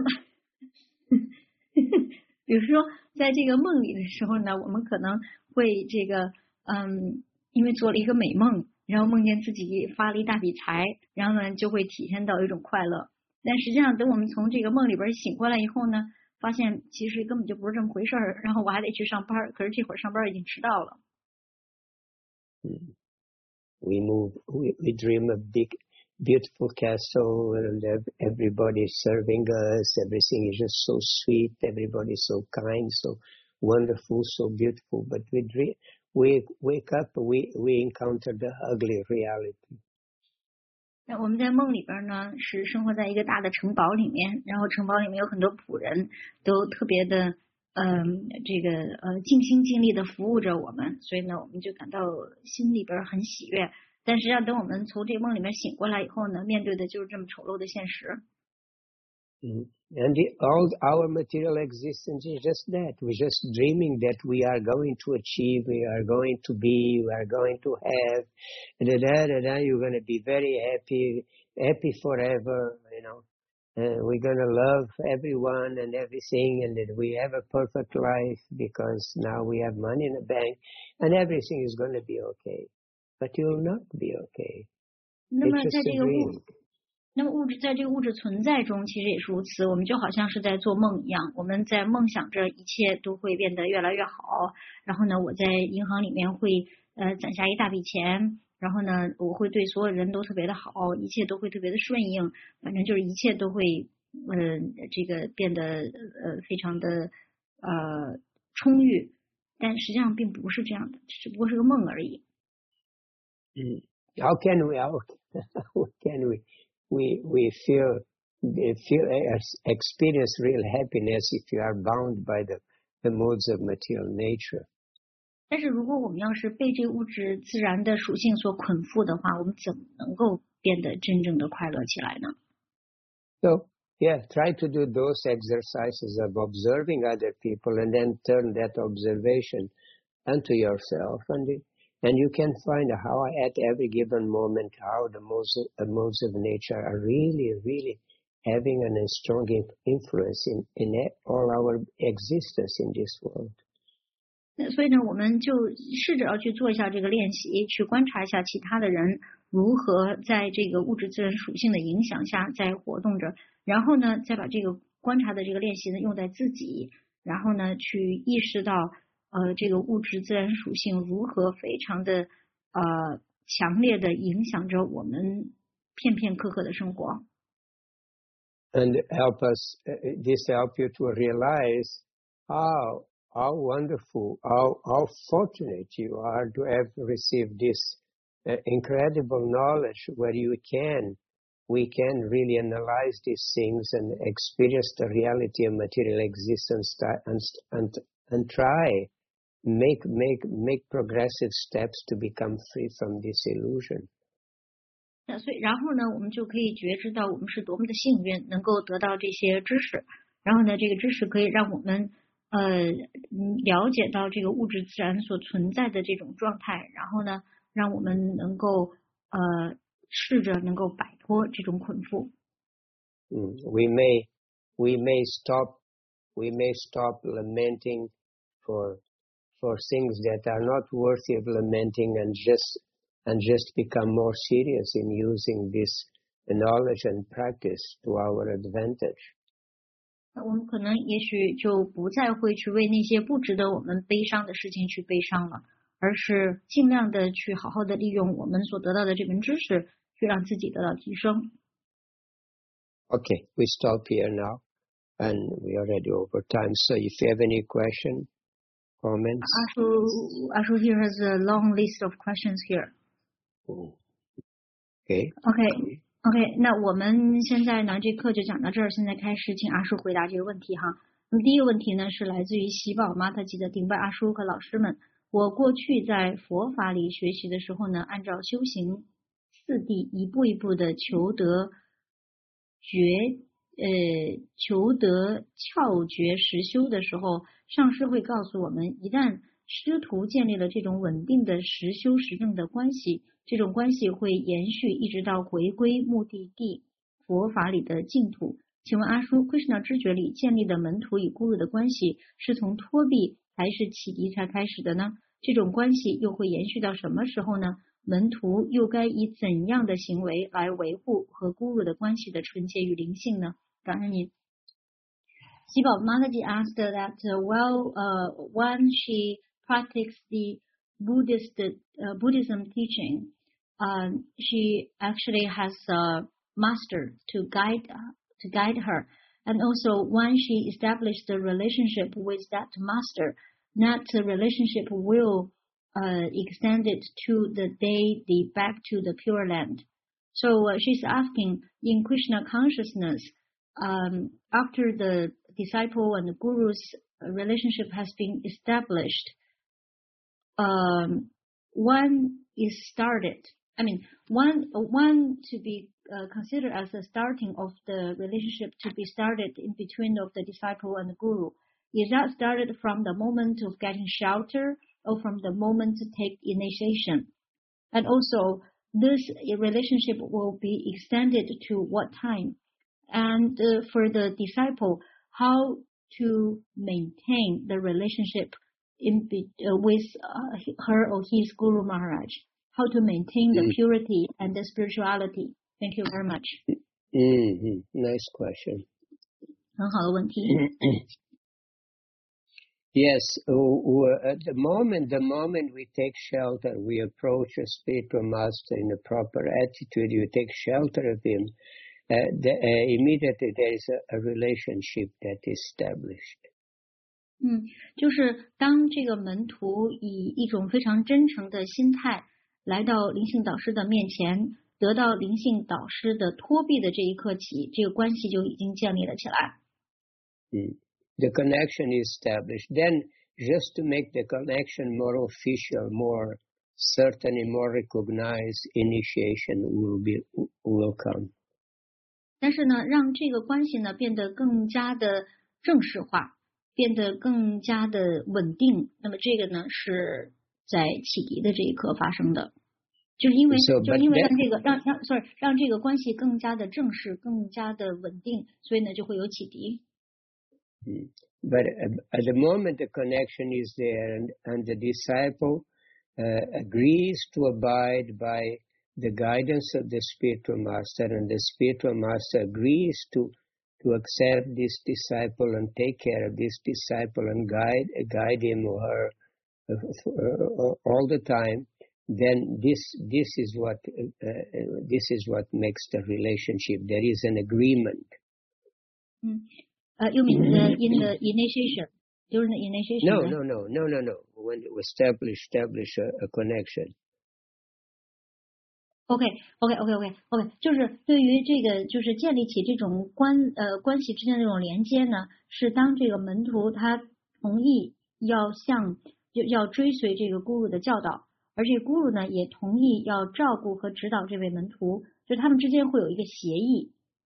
比如说在这个梦里的时候呢，我们可能会这个嗯，因为做了一个美梦，然后梦见自己发了一大笔财，然后呢就会体现到一种快乐。但实际上等我们从这个梦里边醒过来以后呢，发现其实根本就不是这么回事儿，然后我还得去上班，可是这会儿上班已经迟到了。 We move, we, we dream a big, beautiful castle, and everybody serving us, everything is just so sweet, everybody so kind, so wonderful, so beautiful. But we dream, we wake up, we, we encounter the ugly reality. 那我们在梦里边呢，是生活在一个大的城堡里面，然后城堡里面有很多仆人，都特别的，嗯，这个呃尽心尽力的服务着我们，所以呢，我们就感到心里边很喜悦。但实际上，等我们从这个梦里面醒过来以后呢，面对的就是这么丑陋的现实。 Mm. And the, all our material existence is just that. We're just dreaming that we are going to achieve, we are going to be, we are going to have, and da, da, da, you're going to be very happy, happy forever, you know. Uh, we're going to love everyone and everything, and that we have a perfect life because now we have money in the bank, and everything is going to be okay. But you'll not be okay. 那么 It's 在 just 这 a 个物 dream. 那么物质在这个物质存在中，其实也是如此。我们就好像是在做梦一样，我们在梦想着一切都会变得越来越好。然后呢，我在银行里面会呃攒下一大笔钱，然后呢，我会对所有人都特别的好，一切都会特别的顺应，反正就是一切都会呃这个变得呃非常的呃充裕。但实际上并不是这样的，只不过是个梦而已。 Mm. How can we? How, how can we? We we feel feel experience real happiness if you are bound by the the modes of material nature. 但是如果我们要是被这个物质自然的属性所捆缚的话，我们怎么能够变得真正的快乐起来呢？ So yeah, try to do those exercises of observing other people and then turn that observation unto yourself, and it, and you can find how at every given moment how the modes of, the modes of nature are really, really having an, a strong influence in, in all our existence in this world. 那所以呢，我们就试着要去做一下这个练习，去观察一下其他的人如何在这个物质自然属性的影响下在活动着，然后呢，再把这个观察的这个练习呢用在自己，然后呢，去意识到呃这个物质自然属性如何非常的呃强烈的影响着我们片片刻刻的生活。 And help us, uh, this help you to realize how how wonderful, how, how fortunate you are to have received this uh, incredible knowledge where you can, we can really analyze these things and experience the reality of material existence and, and, and try, make, make, make progressive steps to become free from this illusion. 那所以，然后呢，我们就可以觉知到我们是多么的幸运，能够得到这些知识。然后呢，这个知识可以让我们呃了解到这个物质自然所存在的这种状态，然后呢，让我们能够呃试着能够摆脱这种捆缚。 Mm. We may, we may stop, we may stop lamenting for for things that are not worthy of lamenting, and just and just become more serious in using this knowledge and practice to our advantage. 我们可能也许就不再会去为那些不值得我们悲伤的事情去悲伤了，而是尽量的去好好的利用我们所得到的这门知识，去让自己得到提升。 Okay, we stop here now, and we are already over time. So if you have any question, comments. Ashu, Ashu here has a long list of questions here. Okay. Okay. OK， 那我们现在呢，这课就讲到这儿。现在开始，请阿叔回答这个问题哈。那么第一个问题呢，是来自于喜宝玛塔吉的顶拜阿叔和老师们。我过去在佛法里学习的时候呢，按照修行四谛一步一步的求得觉，呃，求得窍诀实修的时候，上师会告诉我们，一旦师徒建立了这种稳定的实修实证的关系。这种关系会延续一直到回归目的地佛法里的净土。请问阿叔 ，Krishna 知觉里建立的门徒与 Guru 的关系是从托庇还是启迪才开始的呢？这种关系又会延续到什么时候呢？门徒又该以怎样的行为来维护和 Guru 的关系的纯洁与灵性呢？感恩您。Sibab Mataji asked that uh, well, uh, when she practiced the Buddhist uh, Buddhism teaching, uh, she actually has a master to guide to guide her, and also when she established the relationship with that master, that relationship will uh, extend it to the day they back to the Pure Land. So uh, she's asking, in Krishna consciousness, um, after the disciple and the guru's relationship has been established, um, one is started. I mean, one one to be uh, considered as a starting of the relationship to be started in between of the disciple and the guru. Is that started from the moment of getting shelter or from the moment to take initiation? And also, this relationship will be extended to what time? And uh, for the disciple, how to maintain the relationship in uh, with uh, her or his Guru Maharaj? How to maintain the purity and the spirituality? Thank you very much. Mm-hmm. Nice question. 很好的问题。 Yes, uh, at the moment, the moment we take shelter, we approach a spiritual master in a proper attitude, you take shelter of him, uh, the, uh, immediately there is a, a relationship that is established. 嗯，就是当这个门徒以一种非常真诚的心态来到灵性导师的面前，得到灵性导师的托庇的这一刻起，这个关系就已经建立了起来。 嗯。The connection is established. Then, just to make the connection more official, more certain, and more recognized, initiation will be will come. 但是呢，让这个关系呢变得更加的正式化，变得更加的稳定。那么这个呢是在启迪的这一刻发生的，就是因为 So, 就是因为让这个让让 sorry 让这个关系更加的正式，更加的稳定，所以呢就会有启迪。 But at the moment the connection is there and, and the disciple uh, agrees to abide by the guidance of the spiritual master, and the spiritual master agrees to to accept this disciple and take care of this disciple and guide guide him or her uh, all the time, then this this is what uh, this is what makes the relationship. There is an agreement. Mm. Uh, you mean the, in the initiation, during the initiation? No, right? no, no, no, no, no. When you establish establish a, a connection. OK, OK, OK, OK, OK， 就是对于这个，就是建立起这种关呃关系之间的这种连接呢，是当这个门徒他同意要向就要追随这个 guru 的教导，而这个 guru 呢也同意要照顾和指导这位门徒，就他们之间会有一个协议。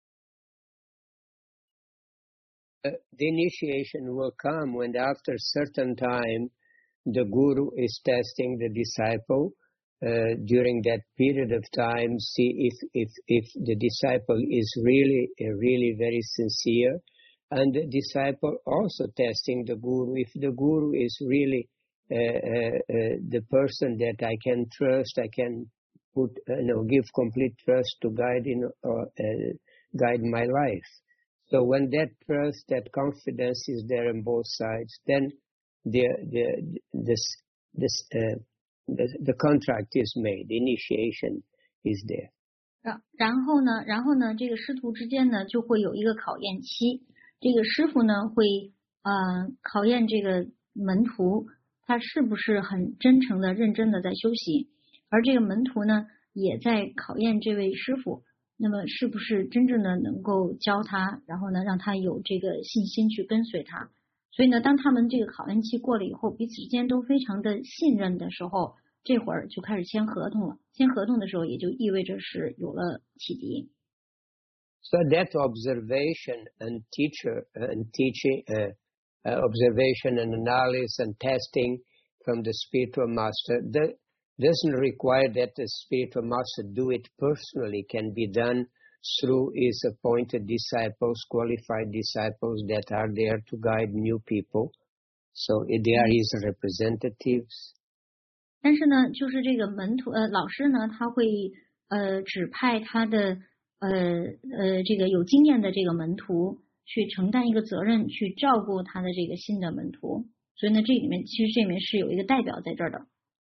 Uh, the initiation will come when after certain time the guru is testing the disciple uh, during that period of time, see if if if the disciple is really uh, really very sincere, and the disciple also testing the guru if the guru is really uh, uh, uh, the person that I can trust, I can put uh, no give complete trust to guide in uh, uh, guide my life. So when that trust, that confidence is there on both sides, then the the this this uh, the, the contract is made, initiation is there. 然然后呢，然后呢，这个师徒之间呢就会有一个考验期。这个师傅呢会呃考验这个门徒，他是不是很真诚的、认真的在修习，而这个门徒呢也在考验这位师傅。那么是不是真正的能够教他，然后呢让他有这个信心去跟随他？所以呢，当他们这个考验期过了以后，彼此之间都非常的信任的时候，这会儿就开始签合同了。签合同的时候，也就意味着是有了启迪。 So that observation and teacher and teaching, uh, uh, observation and analysis and testing from the spiritual master, that doesn't require that the spiritual master do it personally. It can be done through his appointed disciples, qualified disciples that are there to guide new people. So they are his representatives. 但是呢，就是这个门徒呃老师呢，他会呃指派他的呃呃这个有经验的这个门徒去承担一个责任，去照顾他的这个新的门徒。所以呢，这里面其实这里面是有一个代表在这儿的。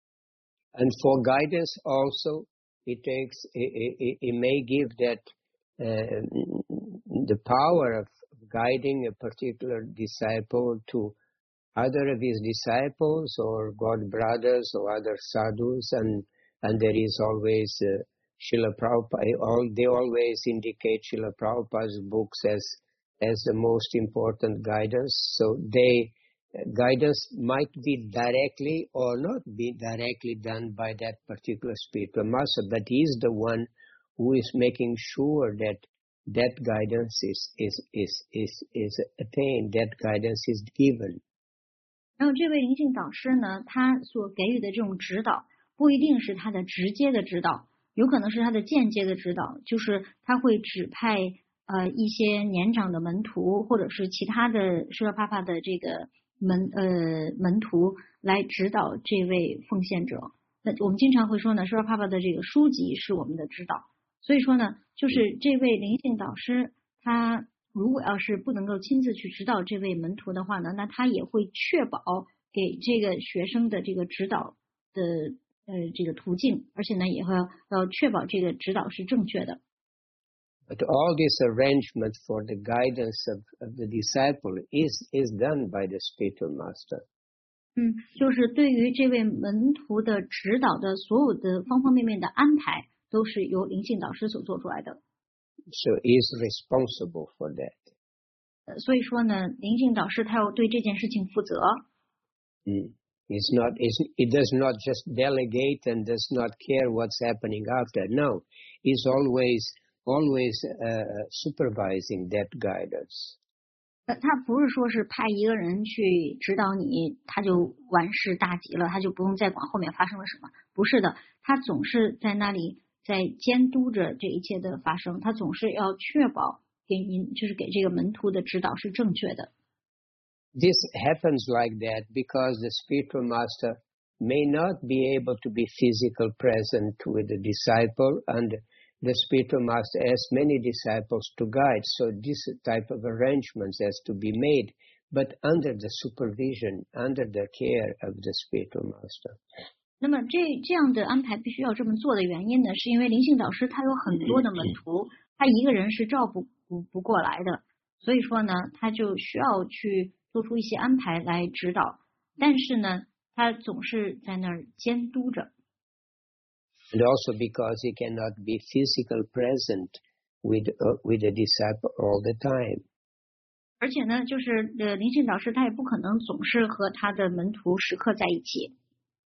And for guidance also, it takes it, it, it may give that uh, the power of guiding a particular disciple to either of his disciples or God brothers or other sadhus, and and there is always uh, Srila Prabhupada. All they always indicate Srila Prabhupada's books as as the most important guidance. So they guidance might be directly or not be directly done by that particular spiritual master, but he is the one who is making sure that that guidance is is is is, is attained, that guidance is given. 然后这位灵性导师呢，他所给予的这种指导，不一定是他的直接的指导，有可能是他的间接的指导，就是他会指派呃一些年长的门徒，或者是其他的舍帕帕的这个门呃门徒来指导这位奉献者。那我们经常会说呢，舍帕帕的这个书籍是我们的指导。所以说呢，就是这位灵性导师他。如果要是不能够亲自去指导这位门徒的话呢，那他也会确保给这个学生的这个指导的呃这个途径，而且呢也会要确保这个指导是正确的。 But all this arrangement for the guidance of, of the disciple is is done by the spiritual master. 嗯，就是对于这位门徒的指导的所有的方方面面的安排，都是由灵性导师所做出来的。 So he is responsible for that. 所以说呢，灵性导师他要对这件事情负责。 Mm. It's not. It's, it does not just delegate and does not care what's happening after. No, he's always always uh, supervising that guidance. 他不是说是派一个人去指导你，他就完事大吉了，他就不用再管后面发生了什么。不是的，他总是在那里。在监督着这一切的发生，他总是要确保给您，就是给这个门徒的指导是正确的。 This happens like that because the spiritual master may not be able to be physically present with the disciple, and the spiritual master has many disciples to guide. So this type of arrangements has to be made, but under the supervision, under the care of the spiritual master. 那么这这样的安排必须要这么做的原因呢，是因为灵性导师他有很多的门徒，他一个人是照顾不不过来的，所以说呢，他就需要去做出一些安排来指导，但是呢，他总是在那儿监督着。 And also because he cannot be physically present with uh, with the disciple all the time. 而且呢，就是呃，灵性导师他也不可能总是和他的门徒时刻在一起。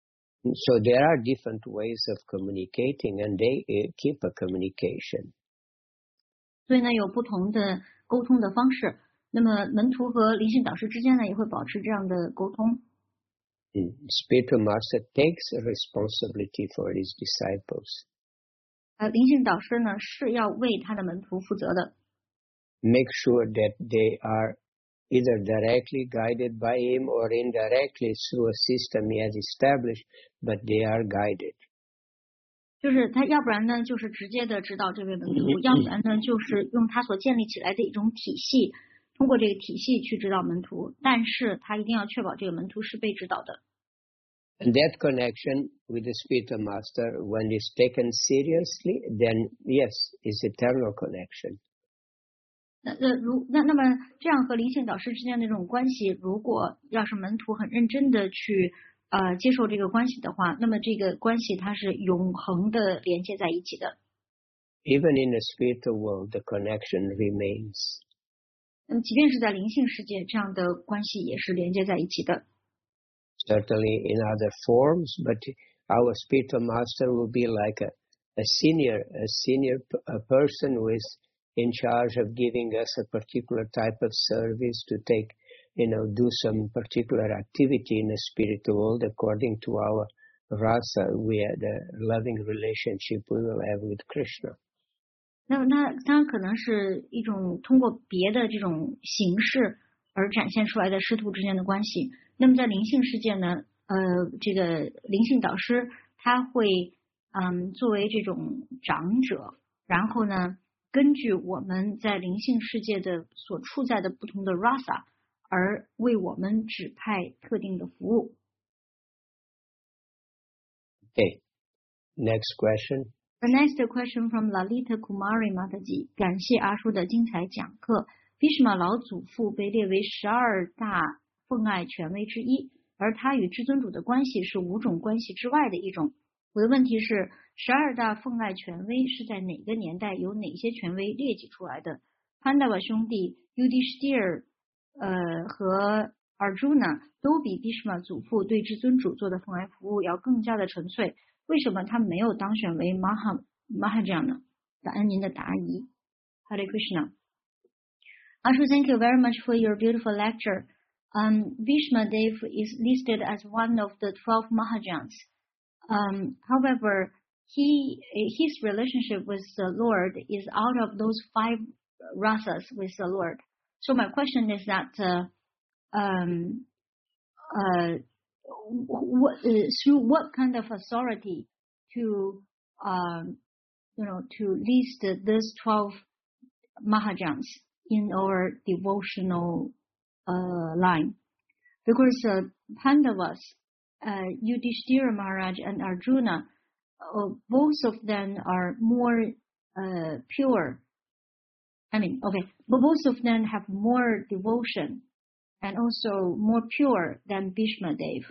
So there are different ways of communicating, and they uh, keep a communication. 所以呢，有不同的沟通的方式。那么门徒和灵性导师之间呢，也会保持这样的沟通。 Mm. Spiritual master takes a responsibility for his disciples. 呃，灵性导师呢是要为他的门徒负责的。 Make sure that they are either directly guided by him or indirectly through a system he has established, but they are guided. 就是他要不然呢，就是直接的指导这位门徒，要不然呢，就是用他所建立起来的一种体系，通过这个体系去指导门徒，但是他一定要确保这个门徒是被指导的。 And that connection with the spiritual master, when it's taken seriously, then yes, is eternal connection. 那那如那那么这样和灵性导师之间的这种关系，如果要是门徒很认真的去呃接受这个关系的话，那么这个关系它是永恒的连接在一起的。 Even in the spiritual world, the connection remains. 那么即便是在灵性世界，这样的关系也是连接在一起的。 Certainly in other forms, but our spiritual master will be like a, a senior, a senior a person who is in charge of giving us a particular type of service to take, you know, do some particular activity in the spiritual world according to our rasa, we have the loving relationship we will have with Krishna. 那么它它可能是一种通过别的这种形式而展现出来的师徒之间的关系。那么在灵性世界呢，呃，这个灵性导师他会嗯作为这种长者，然后呢，根据我们在灵性世界的所处在的不同的 rasa 而为我们指派特定的服务。 Okay, next question. The next question from Lalita Kumari Mataji， 感谢阿叔的精彩讲课。Bhishma 老祖父被列为十二大奉爱权威之一，而他与至尊主的关系是五种关系之外的一种。我的问题是，十二大奉爱权威是在哪个年代由哪些权威列举出来的？潘达瓦兄弟 Yudhishthir 呃和 Arjuna 都比 Bhishma 祖父对至尊主做的奉爱服务要更加的纯粹。为什么他没有当选为 Maha Mahajan 呢？感恩您的答疑。Hare Krishna。Ashu, thank you very much for your beautiful lecture. Um, Bhishma Dev is listed as one of the twelve Mahajans. Um, however, he his relationship with the Lord is out of those five rasas with the Lord. So my question is that uh, um, uh, what, uh, through what kind of authority to um, you know to list these twelve Mahajans in our devotional uh, line? Because uh, Pandavas, uh, Yudhishthira Maharaj and Arjuna, uh, both of them are more uh, pure. I mean, okay, but both of them have more devotion and also more pure than Bhishma Dev.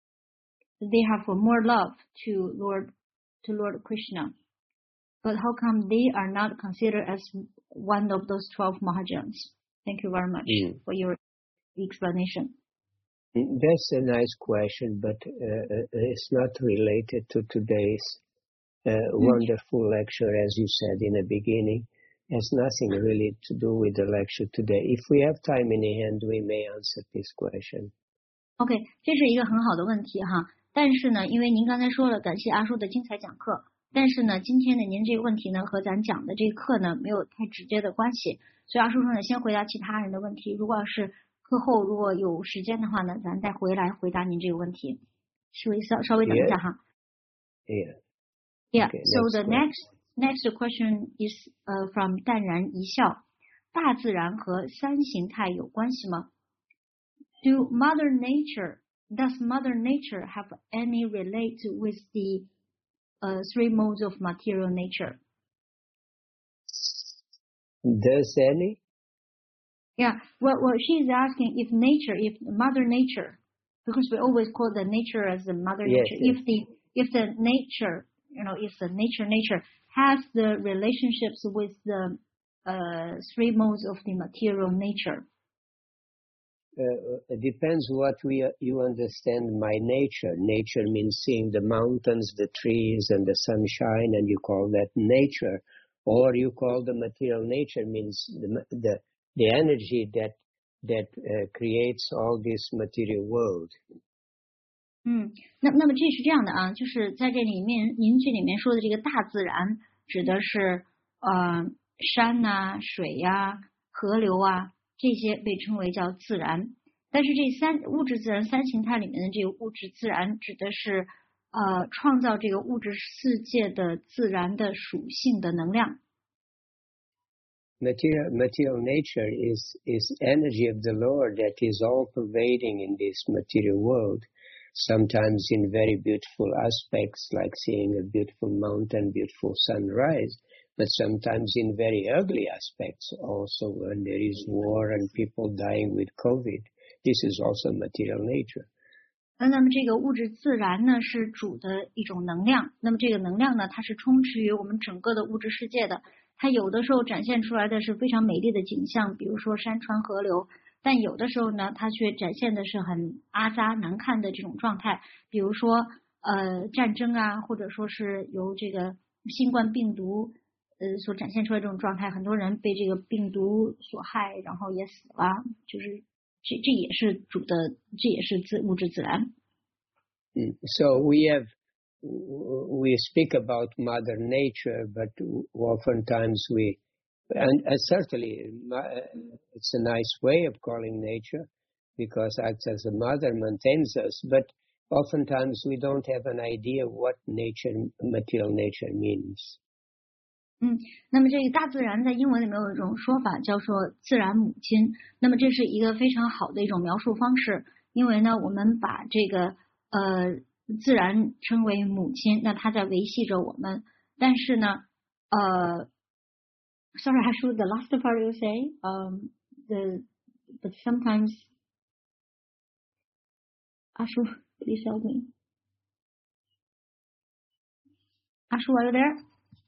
They have more love to Lord to Lord Krishna. But how come they are not considered as one of those twelve Mahajans? Thank you very much mm. for your explanation. That's a nice question, but uh, it's not related to today's uh, mm. wonderful lecture, as you said in the beginning. It has nothing really to do with the lecture today. If we have time in hand, we may answer this question. OK, 这是一个很好的问题哈。但是呢，因为您刚才说了，感谢阿叔的精彩讲课。但是呢，今天呢，您这个问题呢和咱讲的这个课呢没有太直接的关系，所以阿叔说呢，先回答其他人的问题。如果要是课后如果有时间的话呢，咱再回来回答您这个问题。稍微稍稍微等一下哈。 Yeah. Yeah. Okay, so the next next question is uh, from 淡然一笑。大自然和三形态有关系吗 ？Do Mother Nature does Mother Nature have any relate with the Uh, three modes of material nature? Does any? Yeah, well, well, she's asking if nature, if Mother Nature, because we always call the nature as the Mother yes, Nature. Yes. If the if the nature, you know, if the nature nature has the relationships with the uh, three modes of the material nature. Uh, it depends what we uh, you understand by nature. Nature means seeing the mountains, the trees, and the sunshine, and you call that nature. Or you call the material nature means the the, the energy that that uh, creates all this material world. 嗯，那那么这是这样的啊，就是在这里面，您这里面说的这个大自然，指的是呃山呐、啊、水呀、啊、河流啊。这些被称为叫自然，但是这三物质自然三形态里面的这个物质自然指的是呃创造这个物质世界的自然的属性的能量。 Material material nature is is energy of the Lord that is all pervading in this material world. Sometimes in very beautiful aspects, like seeing a beautiful mountain, beautiful sunrise. But sometimes in very ugly aspects also when there is war and people dying with COVID. This is also material nature. 那么这个物质自然呢是主的一种能量，那么这个能量呢它是充斥于我们整个的物质世界的，它有的时候展现出来的是非常美丽的景象，比如说山川河流，但有的时候呢它却展现的是很阿杂难看的这种状态，比如说呃战争啊，或者说是由这个新冠病毒呃，所展现出来这种状态，很多人被这个病毒所害，然后也死了，就是这这也是主的，这也是自物质自然。 Mm. So we have we speak about Mother Nature, but oftentimes we, and, and certainly it's a nice way of calling nature because acts as a mother, maintains us, but oftentimes we don't have an idea what nature, material nature means. 嗯，那么这个大自然在英文里面有一种说法叫做自然母亲，那么这是一个非常好的一种描述方式，因为呢，我们把这个呃自然称为母亲，那它在维系着我们，但是呢，呃 ，sorry, Ashu, the last part you say, um, the but sometimes, Ashu, please help me. Ashu, are you there?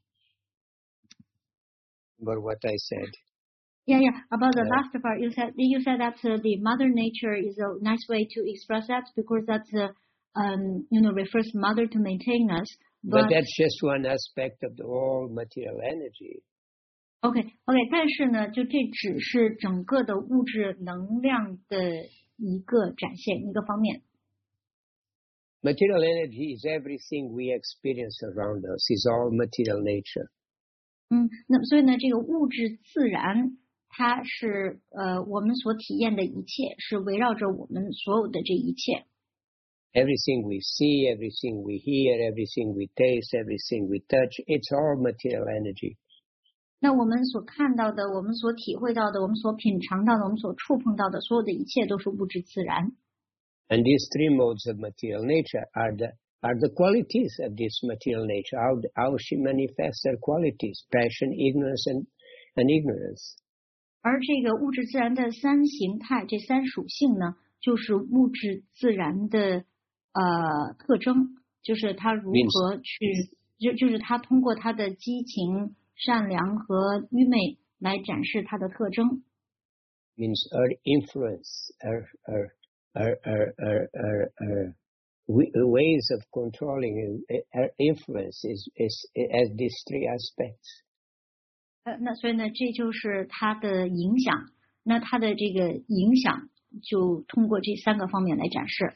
But what I said. Yeah, yeah. About the uh, last part, you said you said that uh, the Mother Nature is a nice way to express that because that's uh, um you know refers mother to maintain us. But, but that's just one aspect of the whole material energy. OK OK， 但是呢，就这只是整个的物质能量的一个展现，一个方面。 Material energy is everything we experience around us. Is all material nature. 嗯，那所以呢，这个物质自然，它是呃我们所体验的一切，是围绕着我们所有的这一切。 Everything we see, everything we hear, everything we taste, everything we touch, it's all material energy. 那我们所看到的，我们所体会到的，我们所品尝到的，我们所触碰到的，所有的一切都是物质自然。 And these three modes of material nature are the are the qualities of this material nature, how, how she manifests her qualities, passion, ignorance, and, and ignorance. 而这个物质自然的三形态，这三属性呢，就是物质自然的呃特征，就是它如何去，就就是它通过它的激情、善良和愚昧来展示它的特征。 Means her influence, her, her, her, her, her, her, her ways of controlling her influence is, is, has these three aspects. 呃，那所以呢，这就是它的影响。那它的这个影响就通过这三个方面来展示。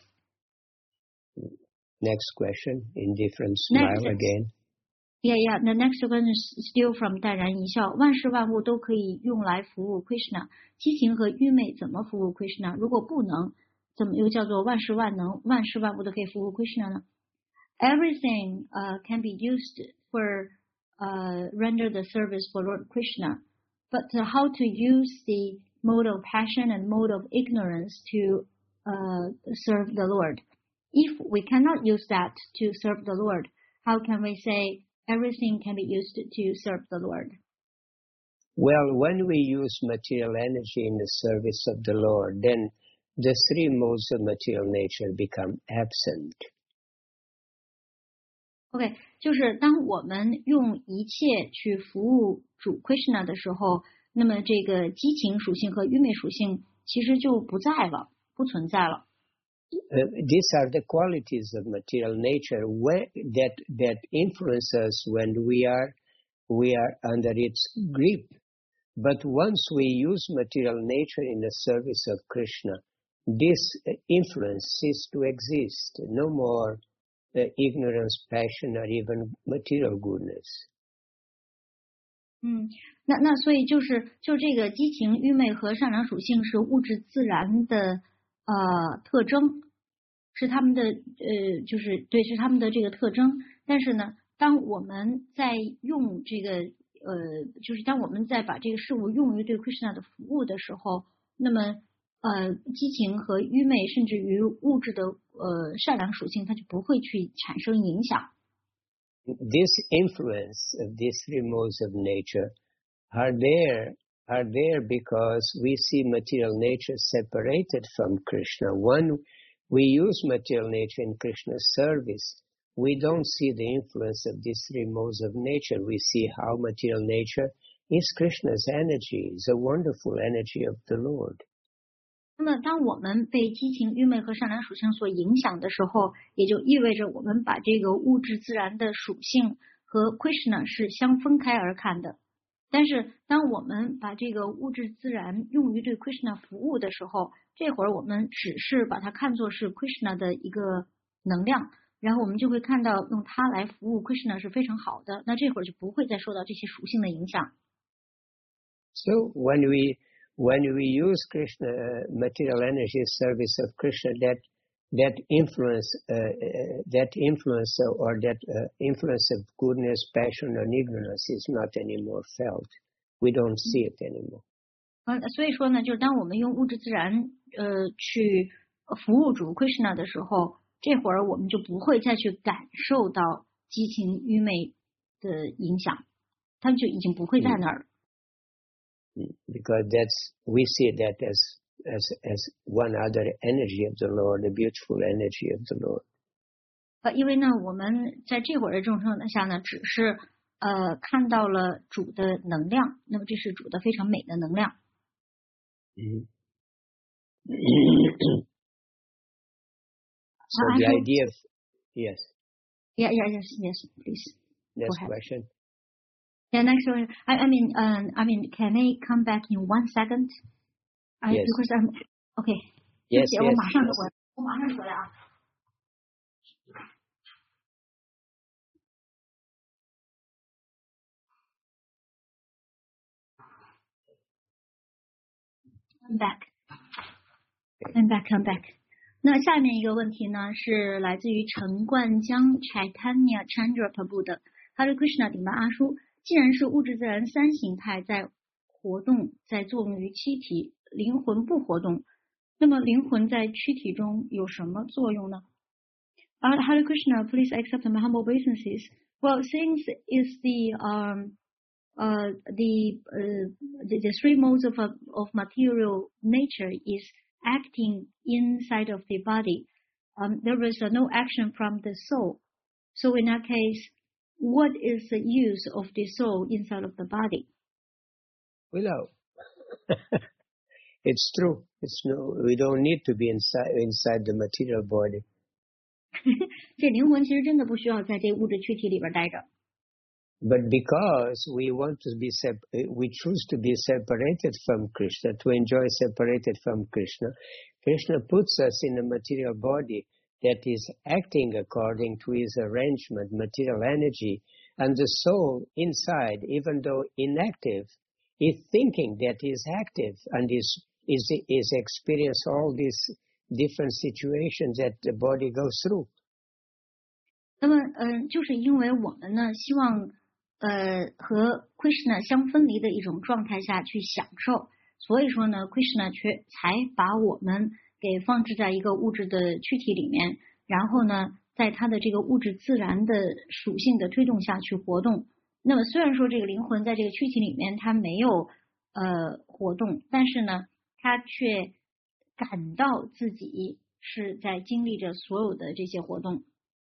Next question, indifferent smile Next. again. Yeah, yeah. The next one is still from 淡然一笑。万事万物都可以用来服务 Krishna， 激情和愚昧怎么服务 Krishna？ 如果不能，怎么又叫做万事万能？万事万物都可以服务 Krishna 呢 ？Everything uh, can be used for uh, render the service for Lord Krishna, but uh, how to use the mode of passion and mode of ignorance to uh, serve the Lord? If we cannot use that to serve the Lord, how can we say everything can be used to serve the Lord? Well, when we use material energy in the service of the Lord, then the three modes of material nature become absent. OK， 就是当我们用一切去服务主 Krishna 的时候，那么这个激情属性和愚昧属性其实就不在了，不存在了。 Uh, these are the qualities of material nature where, that that influence us when we are we are under its grip. But once we use material nature in the service of Krishna, this influence ceases to exist. No more uh, ignorance, passion, or even material goodness. 嗯，那那所以就是就这个激情、愚昧和善良属性是物质自然的呃特征，是他们的呃就是对是他们的这个特征。但是呢，当我们在用这个呃就是当我们在把这个事物用于对 Krishna 的服务的时候，那么呃激情和愚昧甚至于物质的呃善良属性，它就不会去产生影响。 This influence of these three modes of nature are there are there because we see material nature separated from Krishna. When we use material nature in Krishna's service, we don't see the influence of these three modes of nature. We see how material nature is Krishna's energy, is a wonderful energy of the Lord. 那么当我们被激情、愚昧和善良属性所影响的时候，也就意味着我们把这个物质自然的属性和 Krishna 是相分开而看的。但是当我们把这个物质自然用于对 Krishna 服务的时候，这会儿我们只是把它看作是 Krishna 的一个能量， 然后我们就会看到用它来服务 Krishna 是非常好的，那这会儿就不会再受到这些属性的影响。 So when we when we use Krishna material energy service of Krishna, that that influence uh, that influence or that uh, influence of goodness, passion, and ignorance is not anymore felt. We don't see it anymore. 嗯，所以说呢，就是当我们用物质自然呃去服务主 Krishna 的时候，这会儿我们就不会再去感受到激情愚昧的影响，它就已经不会在那儿了。 Because that's we see that as as as one other energy of the Lord, the beautiful energy of the Lord. 呃，因为呢，我们在这会儿的这种状态下呢，只是呃看到了主的能量，那么这是主的非常美的能量。 Mm-hmm. So uh, the idea of yes. Yeah, yeah, yes, yes, please. Next question. Yeah, next one. I, I mean, um, I mean, can I come back in one second? I, yes. Because I'm okay. Yes, yes. 我马上就回来，我马上就回来啊。I'm back. I'm back. I'm back. 那下面一个问题呢，是来自于陈冠江 Chaitanya Chandra Prabhu 的 Hare Krishna 顶巴阿叔。既然是物质自然三形态在活动，在作用于躯体，灵魂不活动，那么灵魂在躯体中有什么作用呢？ uh, Hare Krishna, please accept my humble obeisances. Well, since is the um uh the uh the, the three modes of of material nature is acting inside of the body, um there is uh, no action from the soul. So in that case, what is the use of the soul inside of the body? Well, it's true. It's no. We don't need to be inside inside the material body. 这灵魂其实真的不需要在这物质躯体里边待着。 But because we want to be sep- we choose to be separated from Krishna, to enjoy separated from Krishna, Krishna puts us in a material body that is acting according to his arrangement, material energy, and the soul inside, even though inactive, is thinking that is active and is is is experience all these different situations that the body goes through. 那么，嗯、呃，就是因为我们呢，希望呃和 Krishna 相分离的一种状态下去享受，所以说呢 ，Krishna 却才把我们给放置在一个物质的躯体里面，然后呢，在它的这个物质自然的属性的推动下去活动。那么虽然说这个灵魂在这个躯体里面它没有呃活动，但是呢，它却感到自己是在经历着所有的这些活动。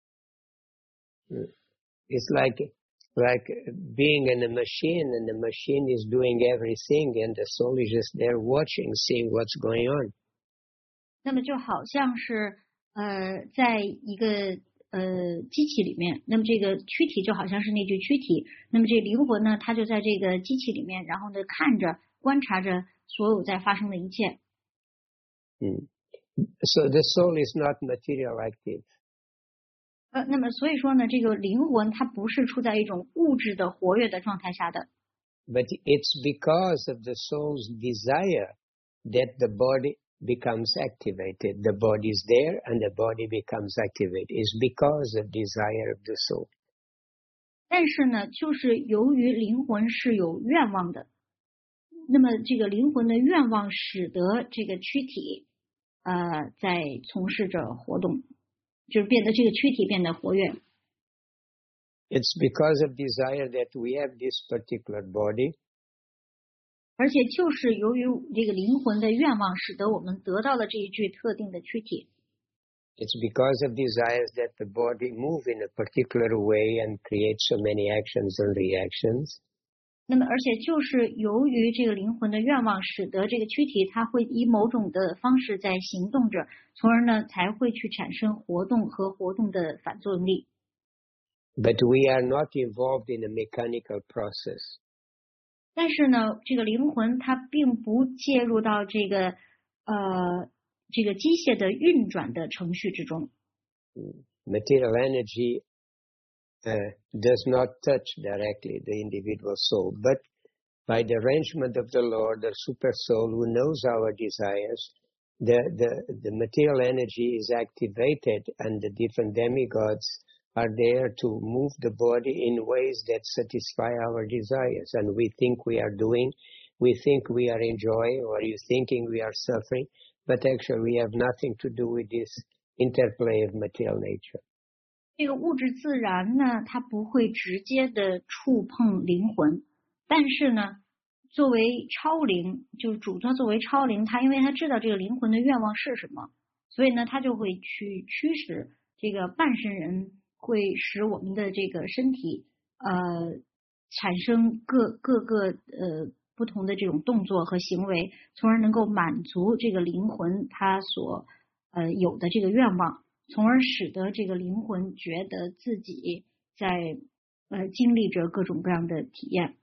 It's like like being in a machine, and the machine is doing everything, and the soul is just there watching, seeing what's going on. 那么就好像是呃，在一个呃机器里面，那么这个躯体就好像是那具躯体，那么这灵魂呢，它就在这个机器里面，然后呢看着、观察着所有在发生的一切。 Mm. So the soul is not material active. 呃，那么所以说呢，这个灵魂它不是处在一种物质的活跃的状态下的。 But it's because of the soul's desire that the body becomes activated. The body is there and the body becomes activated. It's because of desire of the soul. 但是呢，就是由于灵魂是有愿望的，那么这个灵魂的愿望使得这个躯体呃在从事着活动。就是变得这个躯体变得活跃。 It's because of desire that we have this particular body. 而且就是由于这个灵魂的愿望，使得我们得到了这一具特定的躯体。 It's because of desires that the body move in a particular way and create so many actions and reactions. 那么，而且就是由于这个灵魂的愿望，使得这个躯体它会以某种的方式在行动着，从而呢才会去产生活动和活动的反作用力。 But we are not involved in a mechanical process. 但是呢，这个灵魂它并不介入到这个呃这个机械的运转的程序之中。 material energy uh, does not touch directly the individual soul, but by the arrangement of the Lord, the super soul who knows our desires, the, the, the material energy is activated and the different demigods are there to move the body in ways that satisfy our desires. And we think we are doing, we think we are enjoying, or you thinking we are suffering, but actually we have nothing to do with this interplay of material nature. 这个物质自然呢，它不会直接的触碰灵魂，但是呢，作为超灵，就是主它作为超灵，它因为它知道这个灵魂的愿望是什么，所以呢，它就会去驱使这个半身人，会使我们的这个身体呃产生各各个呃不同的这种动作和行为，从而能够满足这个灵魂它所呃有的这个愿望。从而使得这个灵魂觉得自己在呃经历着各种各样的体验。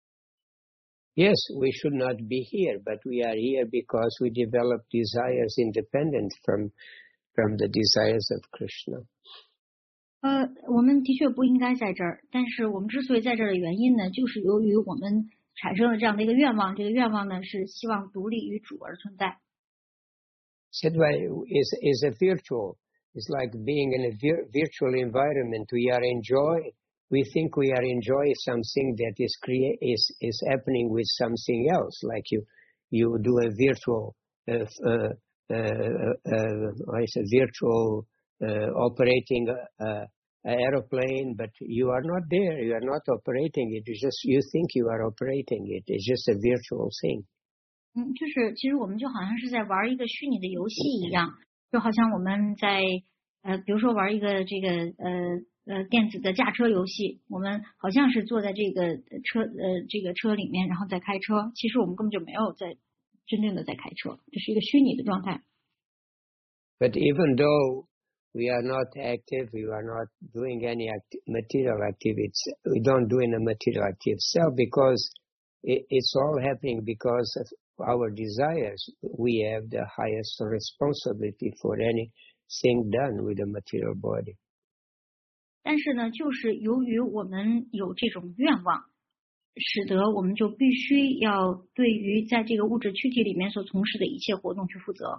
Yes, we should not be here, but we are here because we develop desires independent from from the desires of Krishna. 呃，我们的确不应该在这儿，但是我们之所以在这儿的原因呢，就是由于我们产生了这样的一个愿望，这个愿望呢是希望独立于主而存在。 Sadhvai is is a virtual. It's like being in a vir virtual environment. We are enjoy. We think we are enjoying something that is create is is happening with something else. Like you, you do a virtual, uh, uh, uh, uh, I say virtual uh, operating a, a aeroplane, but you are not there. You are not operating it. It's just you think you are operating it. It's just a virtual thing. 嗯，就是其实我们就好像是在玩一个虚拟的游戏一样。就好像我们在呃，比如说玩一个这个呃呃电子的驾车游戏，我们好像是坐在这个车呃这个车里面，然后在开车，其实我们根本就没有在真正的在开车，这是一个虚拟的状态。 But even though we are not active, we are not doing any act material activities, we don't do any material active self because it, it's all happening because of our desires. We have the highest responsibility for anything done with the material body. 但是呢，就是由于我们有这种愿望，使得我们就必须要对于在这个物质躯体里面所从事的一切活动去负责。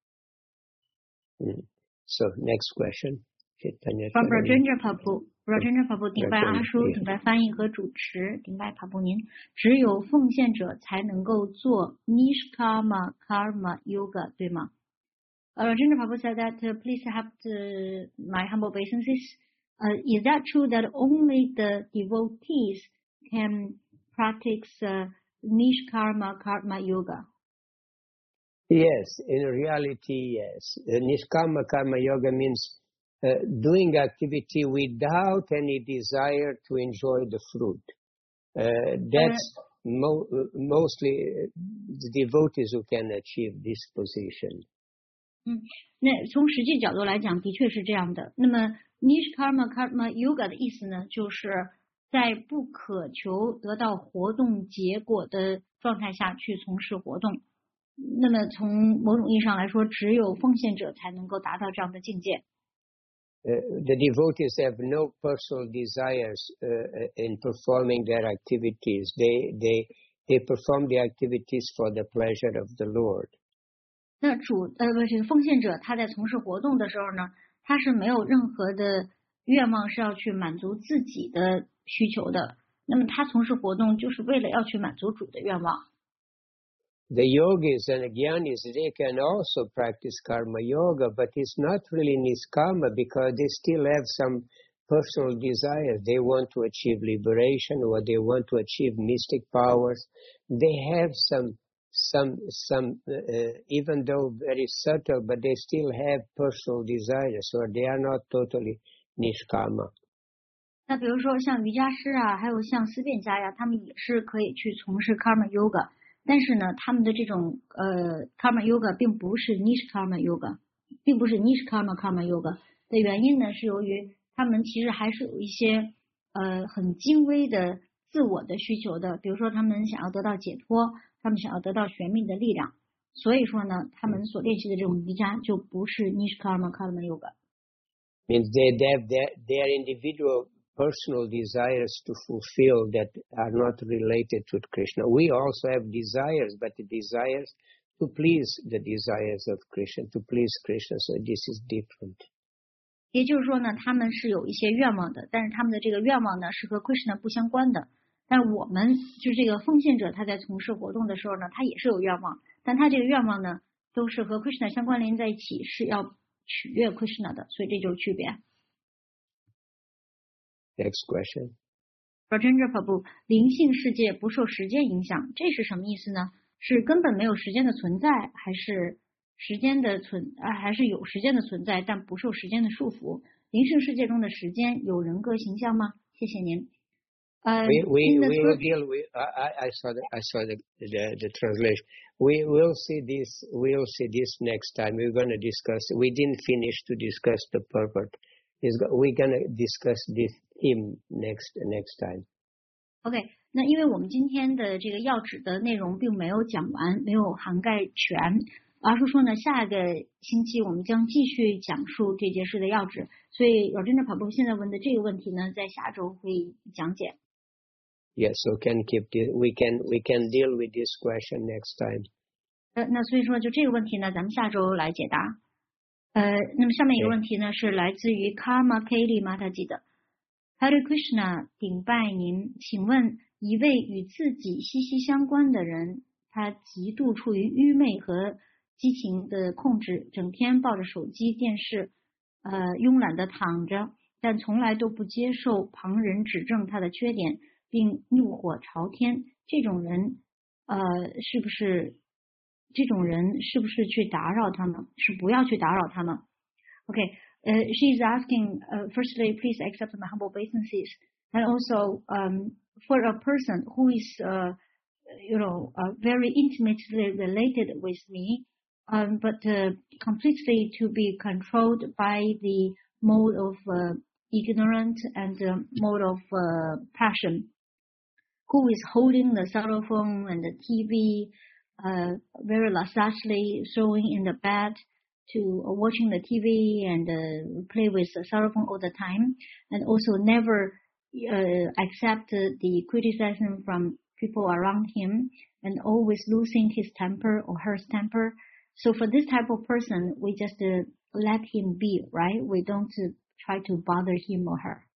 Mm. So next question. From Rajendra Prabhu, Rajendra Prabhu 顶拜阿叔，顶拜翻译和主持，顶拜帕布您。只有奉献者才能够做 Nishkama Karma Yoga， 对吗？ uh, Rajendra Prabhu said that uh, please have the, my humble obeisances. Uh, is that true that only the devotees can practice uh, Nishkama Karma Yoga? Yes, in reality, yes. Uh, Nishkama Karma Yoga means uh, doing activity without any desire to enjoy the fruit. Uh, that's uh, mo mostly the devotees who can achieve this position. 嗯，那从实际角度来讲，的确是这样的。那么 Nishkama Karma Yoga 的意思呢，就是在不渴求得到活动结果的状态下去从事活动。那么从某种意义上来说，只有奉献者才能够达到这样的境界。 Uh, the devotees have no personal desires uh, in performing their activities. They they they perform the activities for the pleasure of the Lord. 那主呃不是奉献者，他在从事活动的时候呢，他是没有任何的愿望是要去满足自己的需求的。那么他从事活动就是为了要去满足主的愿望。 The yogis and jnanis, they can also practice karma yoga, but it's not really niskama because they still have some personal desires. They want to achieve liberation or they want to achieve mystic powers. They have some, some, some, uh, even though very subtle, but they still have personal desires, or they are not totally niskama. 那比如说像瑜伽师啊，还有像思辨家呀，他们也是可以去从事 karma yoga。但是呢，他们的这种呃 karma yoga 并不是 nishkama yoga， 并不是 nishkama karma yoga 的原因呢，是由于他们其实还是有一些呃很精微的自我的需求的，比如说他们想要得到解脱，他们想要得到玄秘的力量，所以说呢，他们所练习的这种瑜伽就不是 nishkama karma yoga。 Means they, they have their, their individual personal desires to fulfill that are not related to Krishna. We also have desires, but the desires to please the desires of Krishna, to please Krishna. So this is different. 也就是说呢，他们是有一些愿望的，但是他们的这个愿望呢是和 Krishna 不相关的。但我们就是这个奉献者，他在从事活动的时候呢，他也是有愿望，但他这个愿望呢都是和 Krishna 相关联在一起，是要取悦 Krishna 的，所以这就是区别。 Next question. Rajendra Prabhu， 灵性世界不受时间影响，这是什么意思呢？是根本没有时间的存在，还是时间的存啊，还是有时间的存在，但不受时间的束缚？灵性世界中的时间有人格形象吗？谢谢您。Uh, we we, we first... will deal with. I I saw the I saw the, the the translation. We will see this. We'll see this next time. We're going to discuss. We didn't finish to discuss the purport. Is we're going to discuss this theme next next time. OK， 那因为我们今天的这个要旨的内容并没有讲完，没有涵盖全，而是说呢，下一个星期我们将继续讲述这件事的要旨。所以Rajendra Prabhu现在问的这个问题呢，在下周会讲解。 Yes, so can keep this, we can we can deal with this question next time. 呃，那所以说就这个问题呢，咱们下周来解答。呃，那么下面一个问题呢， Okay. 是来自于 Karma Kali Mataji 的 Hare Krishna 顶拜您，请问一位与自己息息相关的人，他极度处于愚昧和激情的控制，整天抱着手机、电视，呃，慵懒的躺着，但从来都不接受旁人指正他的缺点。并怒火朝天，这种人，呃，是不是这种人是不是去打扰他们？是不要去打扰他们。Okay, uh, she is asking. Uh, firstly, please accept my humble obeisances, and also um, for a person who is, uh, you know, uh, very intimately related with me, um, but uh, completely to be controlled by the mode of uh, ignorance and uh, mode of uh, passion. Who is holding the cell phone and the T V uh, very lasciviously, throwing in the bed to uh, watching the T V and uh, play with the cell phone all the time, and also never uh, accept the criticism from people around him, and always losing his temper or her temper. So for this type of person, we just uh, let him be, right? We don't uh, try to bother him or her.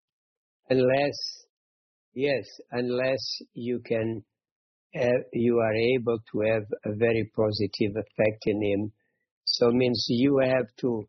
Unless Yes, unless you can, uh, you are able to have a very positive effect in him. So it means you have to,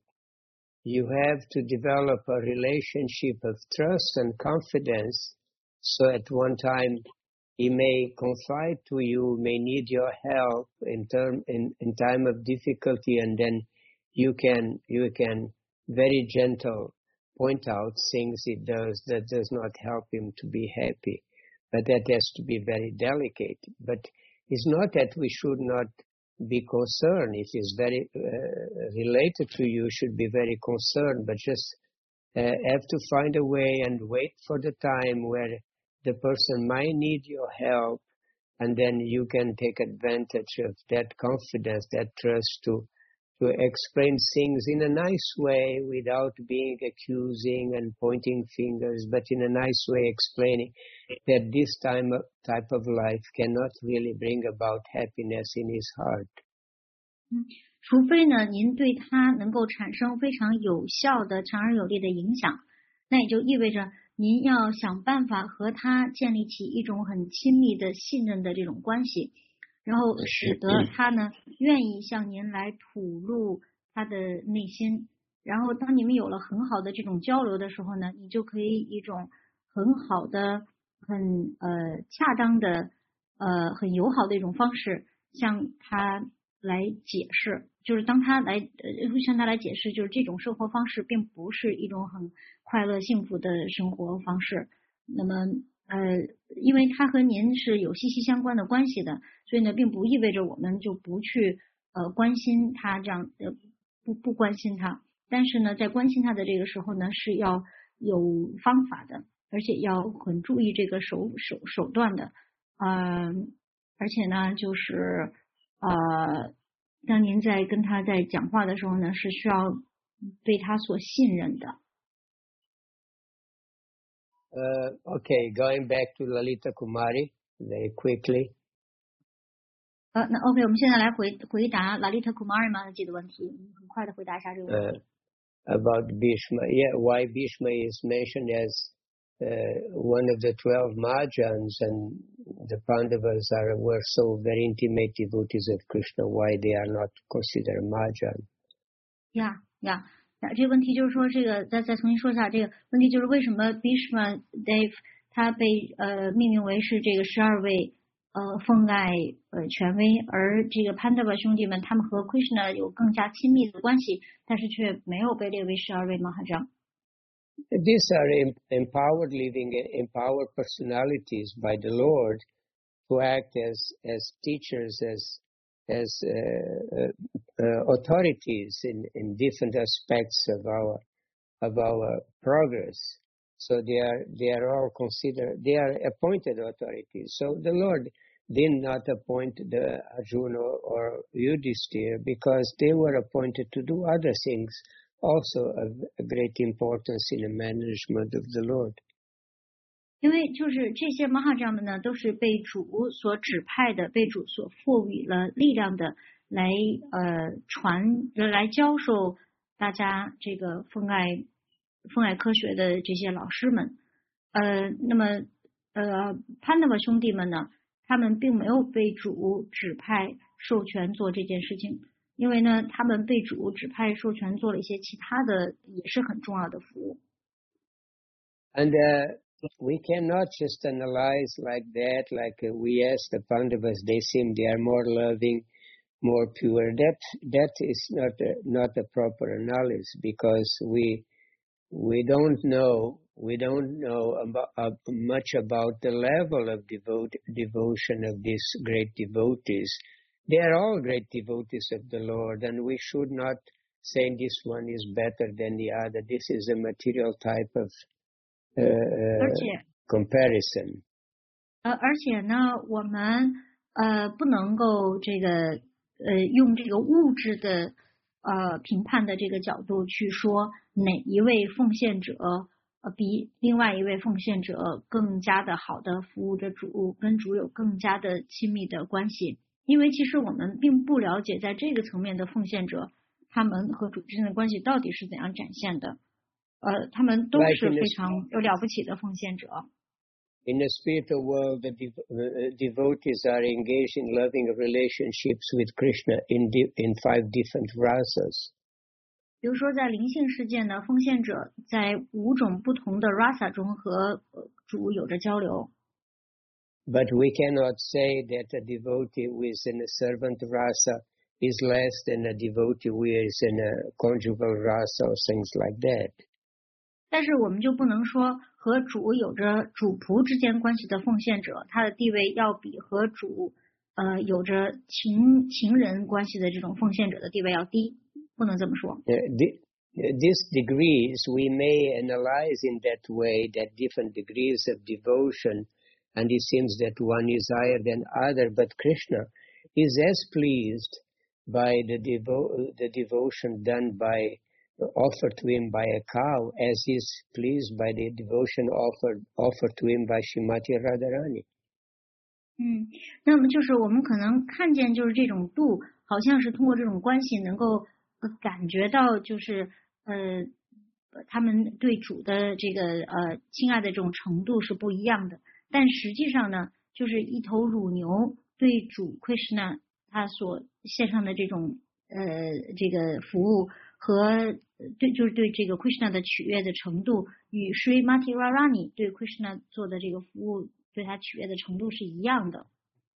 you have to develop a relationship of trust and confidence. So at one time he may confide to you, may need your help in term in, in time of difficulty, and then you can you can very gentle. Point out things he does that does not help him to be happy. But that has to be very delicate. But it's not that we should not be concerned. If it's very uh, related to you, should be very concerned. But just uh, have to find a way and wait for the time where the person might need your help, and then you can take advantage of that confidence, that trust to to explain things in a nice way without being accusing and pointing fingers, but in a nice way explaining that this time of, type of life cannot really bring about happiness in his heart. 嗯，除非呢，您对他能够产生非常有效的、长而有力的影响，那也就意味着您要想办法和他建立起一种很亲密的信任的这种关系。然后使得他呢愿意向您来吐露他的内心，然后当你们有了很好的这种交流的时候呢，你就可以一种很好的、很呃恰当的、呃很友好的一种方式向他来解释，就是当他来呃向他来解释，就是这种生活方式并不是一种很快乐幸福的生活方式。那么呃，因为他和您是有息息相关的关系的，所以呢，并不意味着我们就不去呃关心他这样呃不不关心他，但是呢，在关心他的这个时候呢，是要有方法的，而且要很注意这个手手手段的，呃，而且呢，就是呃，当您在跟他在讲话的时候呢，是需要对他所信任的。 Uh, okay, going back to Lalita Kumari very quickly. 呃，那 OK， 我们现在来回回答 Lalita Kumari Mataji 的问题，很快的回答一下这个问题。 Uh, about Bhishma, yeah, why Bhishma is mentioned as uh, one of the twelve Mahajans, and the Pandavas are were so very intimate devotees of Krishna. Why they are not considered Mahajan? Yeah, yeah. 这个问题就是说，这个再再重新说一下，这个问题就是为什么 Bhishma Dev 他被呃命名为是这个十二位呃奉爱呃权威，而这个 Pandava 兄弟们他们和 Krishna 有更加亲密的关系，但是却没有被列为十二位Mahajan。 These are empowered living, empowered personalities by the Lord to act as as teachers, as as uh, uh, authorities in, in different aspects of our of our progress. So they are they are all considered they are appointed authorities. So the Lord did not appoint the Arjuna or Yudhishthira because they were appointed to do other things, also of a great importance in the management of the Lord. 因为就是这些 Mahajan 们呢，都是被主所指派的，被主所赋予了力量的，来呃传来教授大家这个奉爱奉爱科学的这些老师们。呃，那么呃 Pandava 兄弟们呢，他们并没有被主指派授权做这件事情，因为呢，他们被主指派授权做了一些其他的也是很重要的服务。 And uh, we cannot just analyze like that, like uh, we ask the Pandavas, they seem they are more loving, more pure. That that is not a, not a proper analysis because we we don't know we don't know about, uh, much about the level of devote, devotion of these great devotees. They are all great devotees of the Lord, and we should not say this one is better than the other. This is a material type of Uh, comparison. 呃，而且呢，我们呃不能够这个呃用这个物质的呃评判的这个角度去说哪一位奉献者呃比另外一位奉献者更加的好的服务着主，跟主有更加的亲密的关系。因为其实我们并不了解在这个层面的奉献者，他们和主之间的关系到底是怎样展现的。呃，他们都是非常有了不起的奉献者。 In the spiritual world, the dev uh, devotees are engaged in loving relationships with Krishna in in five different rasas. 比如说，在灵性世界呢，奉献者在五种不同的 rasa 中和主有着交流。 But we cannot say that a devotee who is in a servant rasa is less than a devotee who is in a conjugal rasa or things like that. 但是我们就不能说和主有着主仆之间关系的奉献者，他的地位要比和主呃有着情情人关系的这种奉献者的地位要低，不能这么说。 Uh, the, these degrees we may analyze in that way, that different degrees of devotion, and it seems that one is higher than other, but Krishna is as pleased by the devo the devotion done by offered to him by a cow as he is pleased by the devotion offered offered to him by Srimati Radharani. 嗯，那么就是我们可能看见，就是这种度，好像是通过这种关系能够感觉到，就是呃，他们对主的这个呃亲爱的这种程度是不一样的。但实际上呢，就是一头乳牛对主 Krishna 他所献上的这种呃这个服务。和对就是对这个 Krishna 的取悦的程度，与 Srimati Radharani 对 Krishna 做的这个服务对他取悦的程度是一样的。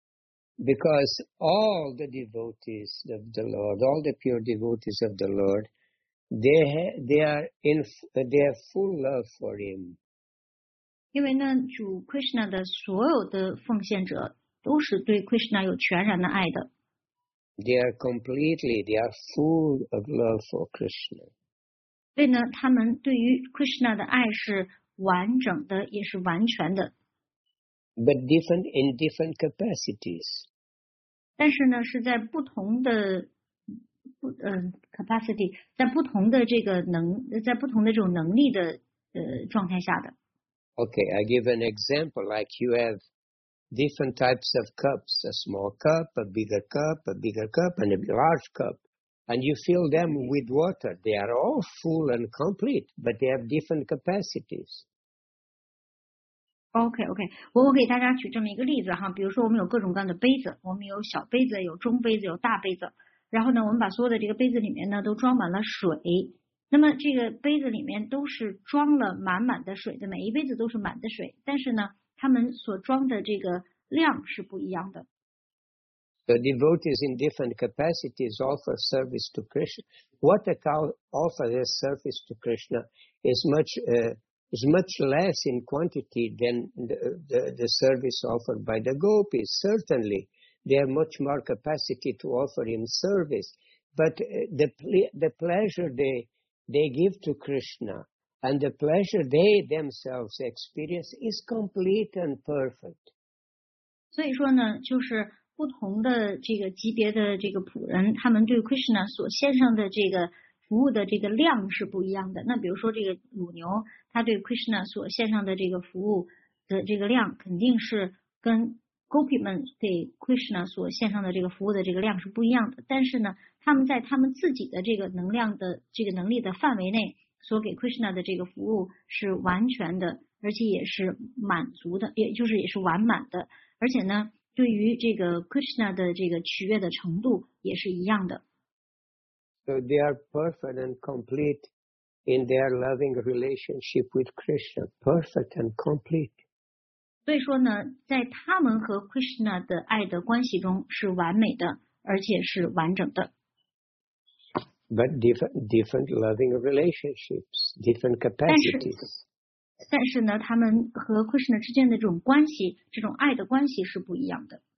Because all the devotees of the Lord, all the pure devotees of the Lord, they ha they are in they have full love for him. 因为呢，主 Krishna 的所有的奉献者都是对 Krishna 有全然的爱的。 They are completely, they are full of love for Krishna. 所以呢，他们对于 Krishna 的爱是完整的，也是完全的。 But different in different capacities. 但是呢，是在不同的不嗯 capacity 在不同的这个能在不同的这种能力的呃状态下的。 Okay, I give an example. Like you have different types of cups: a small cup, a bigger cup, a bigger cup, and a large cup. And you fill them with water. They are all full and complete, but they have different capacities. OK OK，我我给大家举这么一个例子哈，比如说我们有各种各样的杯子，我们有小杯子，有中杯子，有大杯子。然后呢，我们把所有的这个杯子里面呢都装满了水。那么这个杯子里面都是装了满满的水的，每一杯子都是满的水，但是呢，它们所装的这个量是不一样的。 The devotees in different capacities offer service to Krishna. What they offer as service to Krishna is much uh, is much less in quantity than the, the, the service offered by the gopis. Certainly, they have much more capacity to offer him service, but the the pleasure they they give to Krishna and the pleasure they themselves experience is complete and perfect. 所以说呢，就是不同的这个级别的这个仆人，他们对 Krishna 所献上的这个服务的这个量是不一样的。那比如说这个乳牛，他对 Krishna 所献上的这个服务的这个量，肯定是跟 Gopi 们给 Krishna 所献上的这个服务的这个量是不一样的。但是呢，他们在他们自己的这个能量的这个能力的范围内，所给 Krishna 的这个服务是完全的，而且也是满足的，也就是也是完满的。而且呢，对于这个 Krishna 的这个取悦的程度也是一样的。 So they are perfect and complete in their loving relationship with Krishna, perfect and complete. 所以说呢，在他们和 Krishna 的爱的关系中是完美的，而且是完整的。 But different, different loving relationships, different capacities. 但是呢，他们和 Krishna 之间的这种关系，这种爱的关系是不一样的。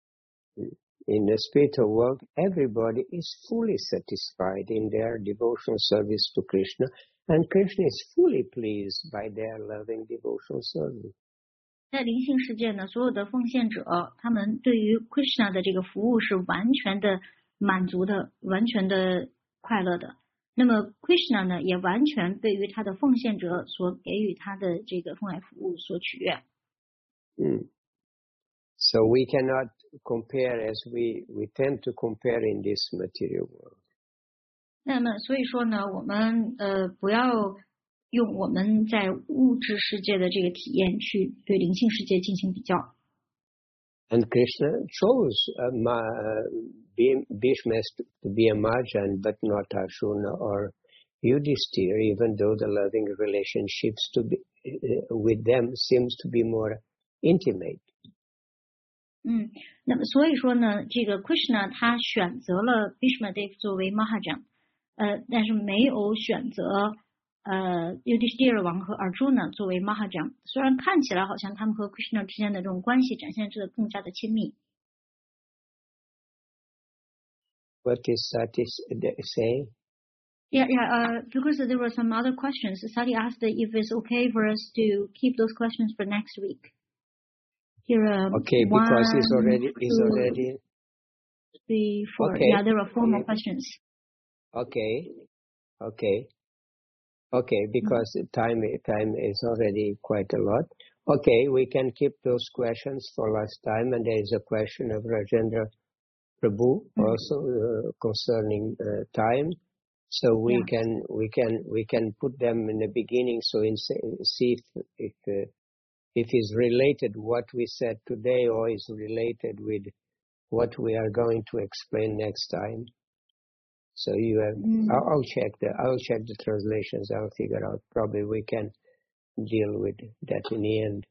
In the spiritual world, everybody is fully satisfied in their devotional service to Krishna, and Krishna is fully pleased by their loving devotional service. 在灵性世界呢，所有的奉献者，他们对于 Krishna 的这个服务是完全的满足的，完全的快乐的。那么 Krishna 呢，也完全对于他的奉献者所给予他的这个奉爱服务所取悦。 Mm. So we cannot compare as we, we tend to compare in this material world. 那么所以说呢，我们呃不要用我们在物质世界的这个体验去对灵性世界进行比较。 And Krishna chose uh, Ma, uh, Bhishma to be a Mahajan, but not Arjuna or Yudhishthira, even though the loving relationships to be, uh, with them seems to be more intimate. 嗯，那么所以说呢，这个 Krishna 他选择了 Bhishma Dev 作为 Mahajan， 呃，但是没有选择呃 Yudhishthira 王和 Arjuna 作为 Mahajan。虽然看起来好像他们和 Krishna 之间的这种关系展现出的更加的亲密。 What is Sati saying? Yeah, yeah. Uh, because there were some other questions. Sati asked if it's okay for us to keep those questions for next week. Here, um, okay, one, because it's already, it's two, already. Three, four. Okay. Yeah, there are four more questions. Okay, okay, okay. Because mm-hmm. time time is already quite a lot. Okay, we can keep those questions for last time. And there is a question of Rajendra Prabhu mm-hmm. also uh, concerning uh, time. So we yeah. can we can we can put them in the beginning. So in see if if, uh, if it's related what we said today or is related with what we are going to explain next time. So you have mm. I'll, I'll check the I'll check the translations. I'll figure out. Probably we can deal with that in the end.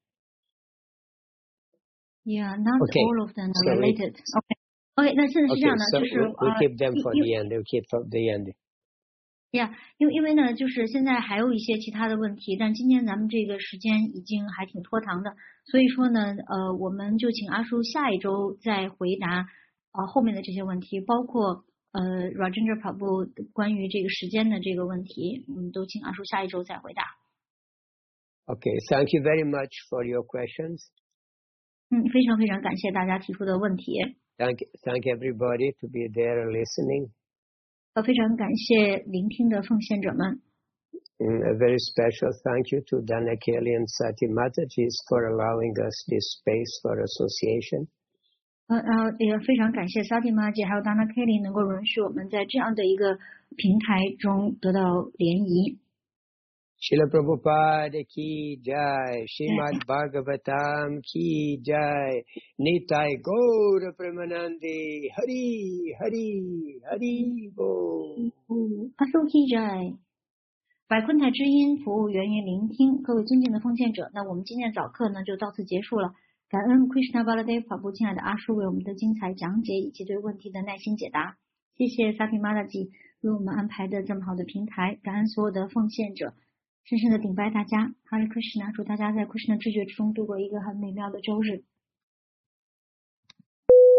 Yeah, not okay. all of them are so related. We, okay. OK， 那现在是这样的， okay, 就是 so we, we keep them for uh, the end. We keep for the end. Yeah， 因为因为呢，就是现在还有一些其他的问题，但今天咱们这个时间已经还挺拖堂的，所以说呢，呃，我们就请阿叔下一周再回答呃后面的这些问题，包括呃 Rajendra Prabhu 关于这个时间的这个问题，我们都请阿叔下一周再回答。 Okay, thank you very much for your questions. 嗯，非常非常感谢大家提出的问题。 Thank thank everybody to be there listening. 呃，非常感谢聆听的奉献者们。 And a very special thank you to Dana Kelly and Sati Mataji for allowing us this space for association. 呃呃，也非常感谢 Sati Mataji 还有 Dana Kelly 能够允许我们在这样的一个平台中得到联谊。 Srila Prabhupada ki jai, Srimad Bhagavatam ki jai, Nitai Gaura Premanandi, Hari, Hari, Hari Bo. 阿苏 Ki Jai。百昆台之音服务原因聆听，各位尊敬的奉献者，那我们今天的早课呢就到此结束了。感恩 Krishna Baladev 法部亲爱的阿叔为我们的精彩讲解以及对问题的耐心解答。谢谢 Sati Mataji 为我们安排的这么好的平台，感恩所有的奉献者，深深的顶拜大家。Hare Krishna，祝大家在 Krishna 知觉之中度过一个很美妙的周日。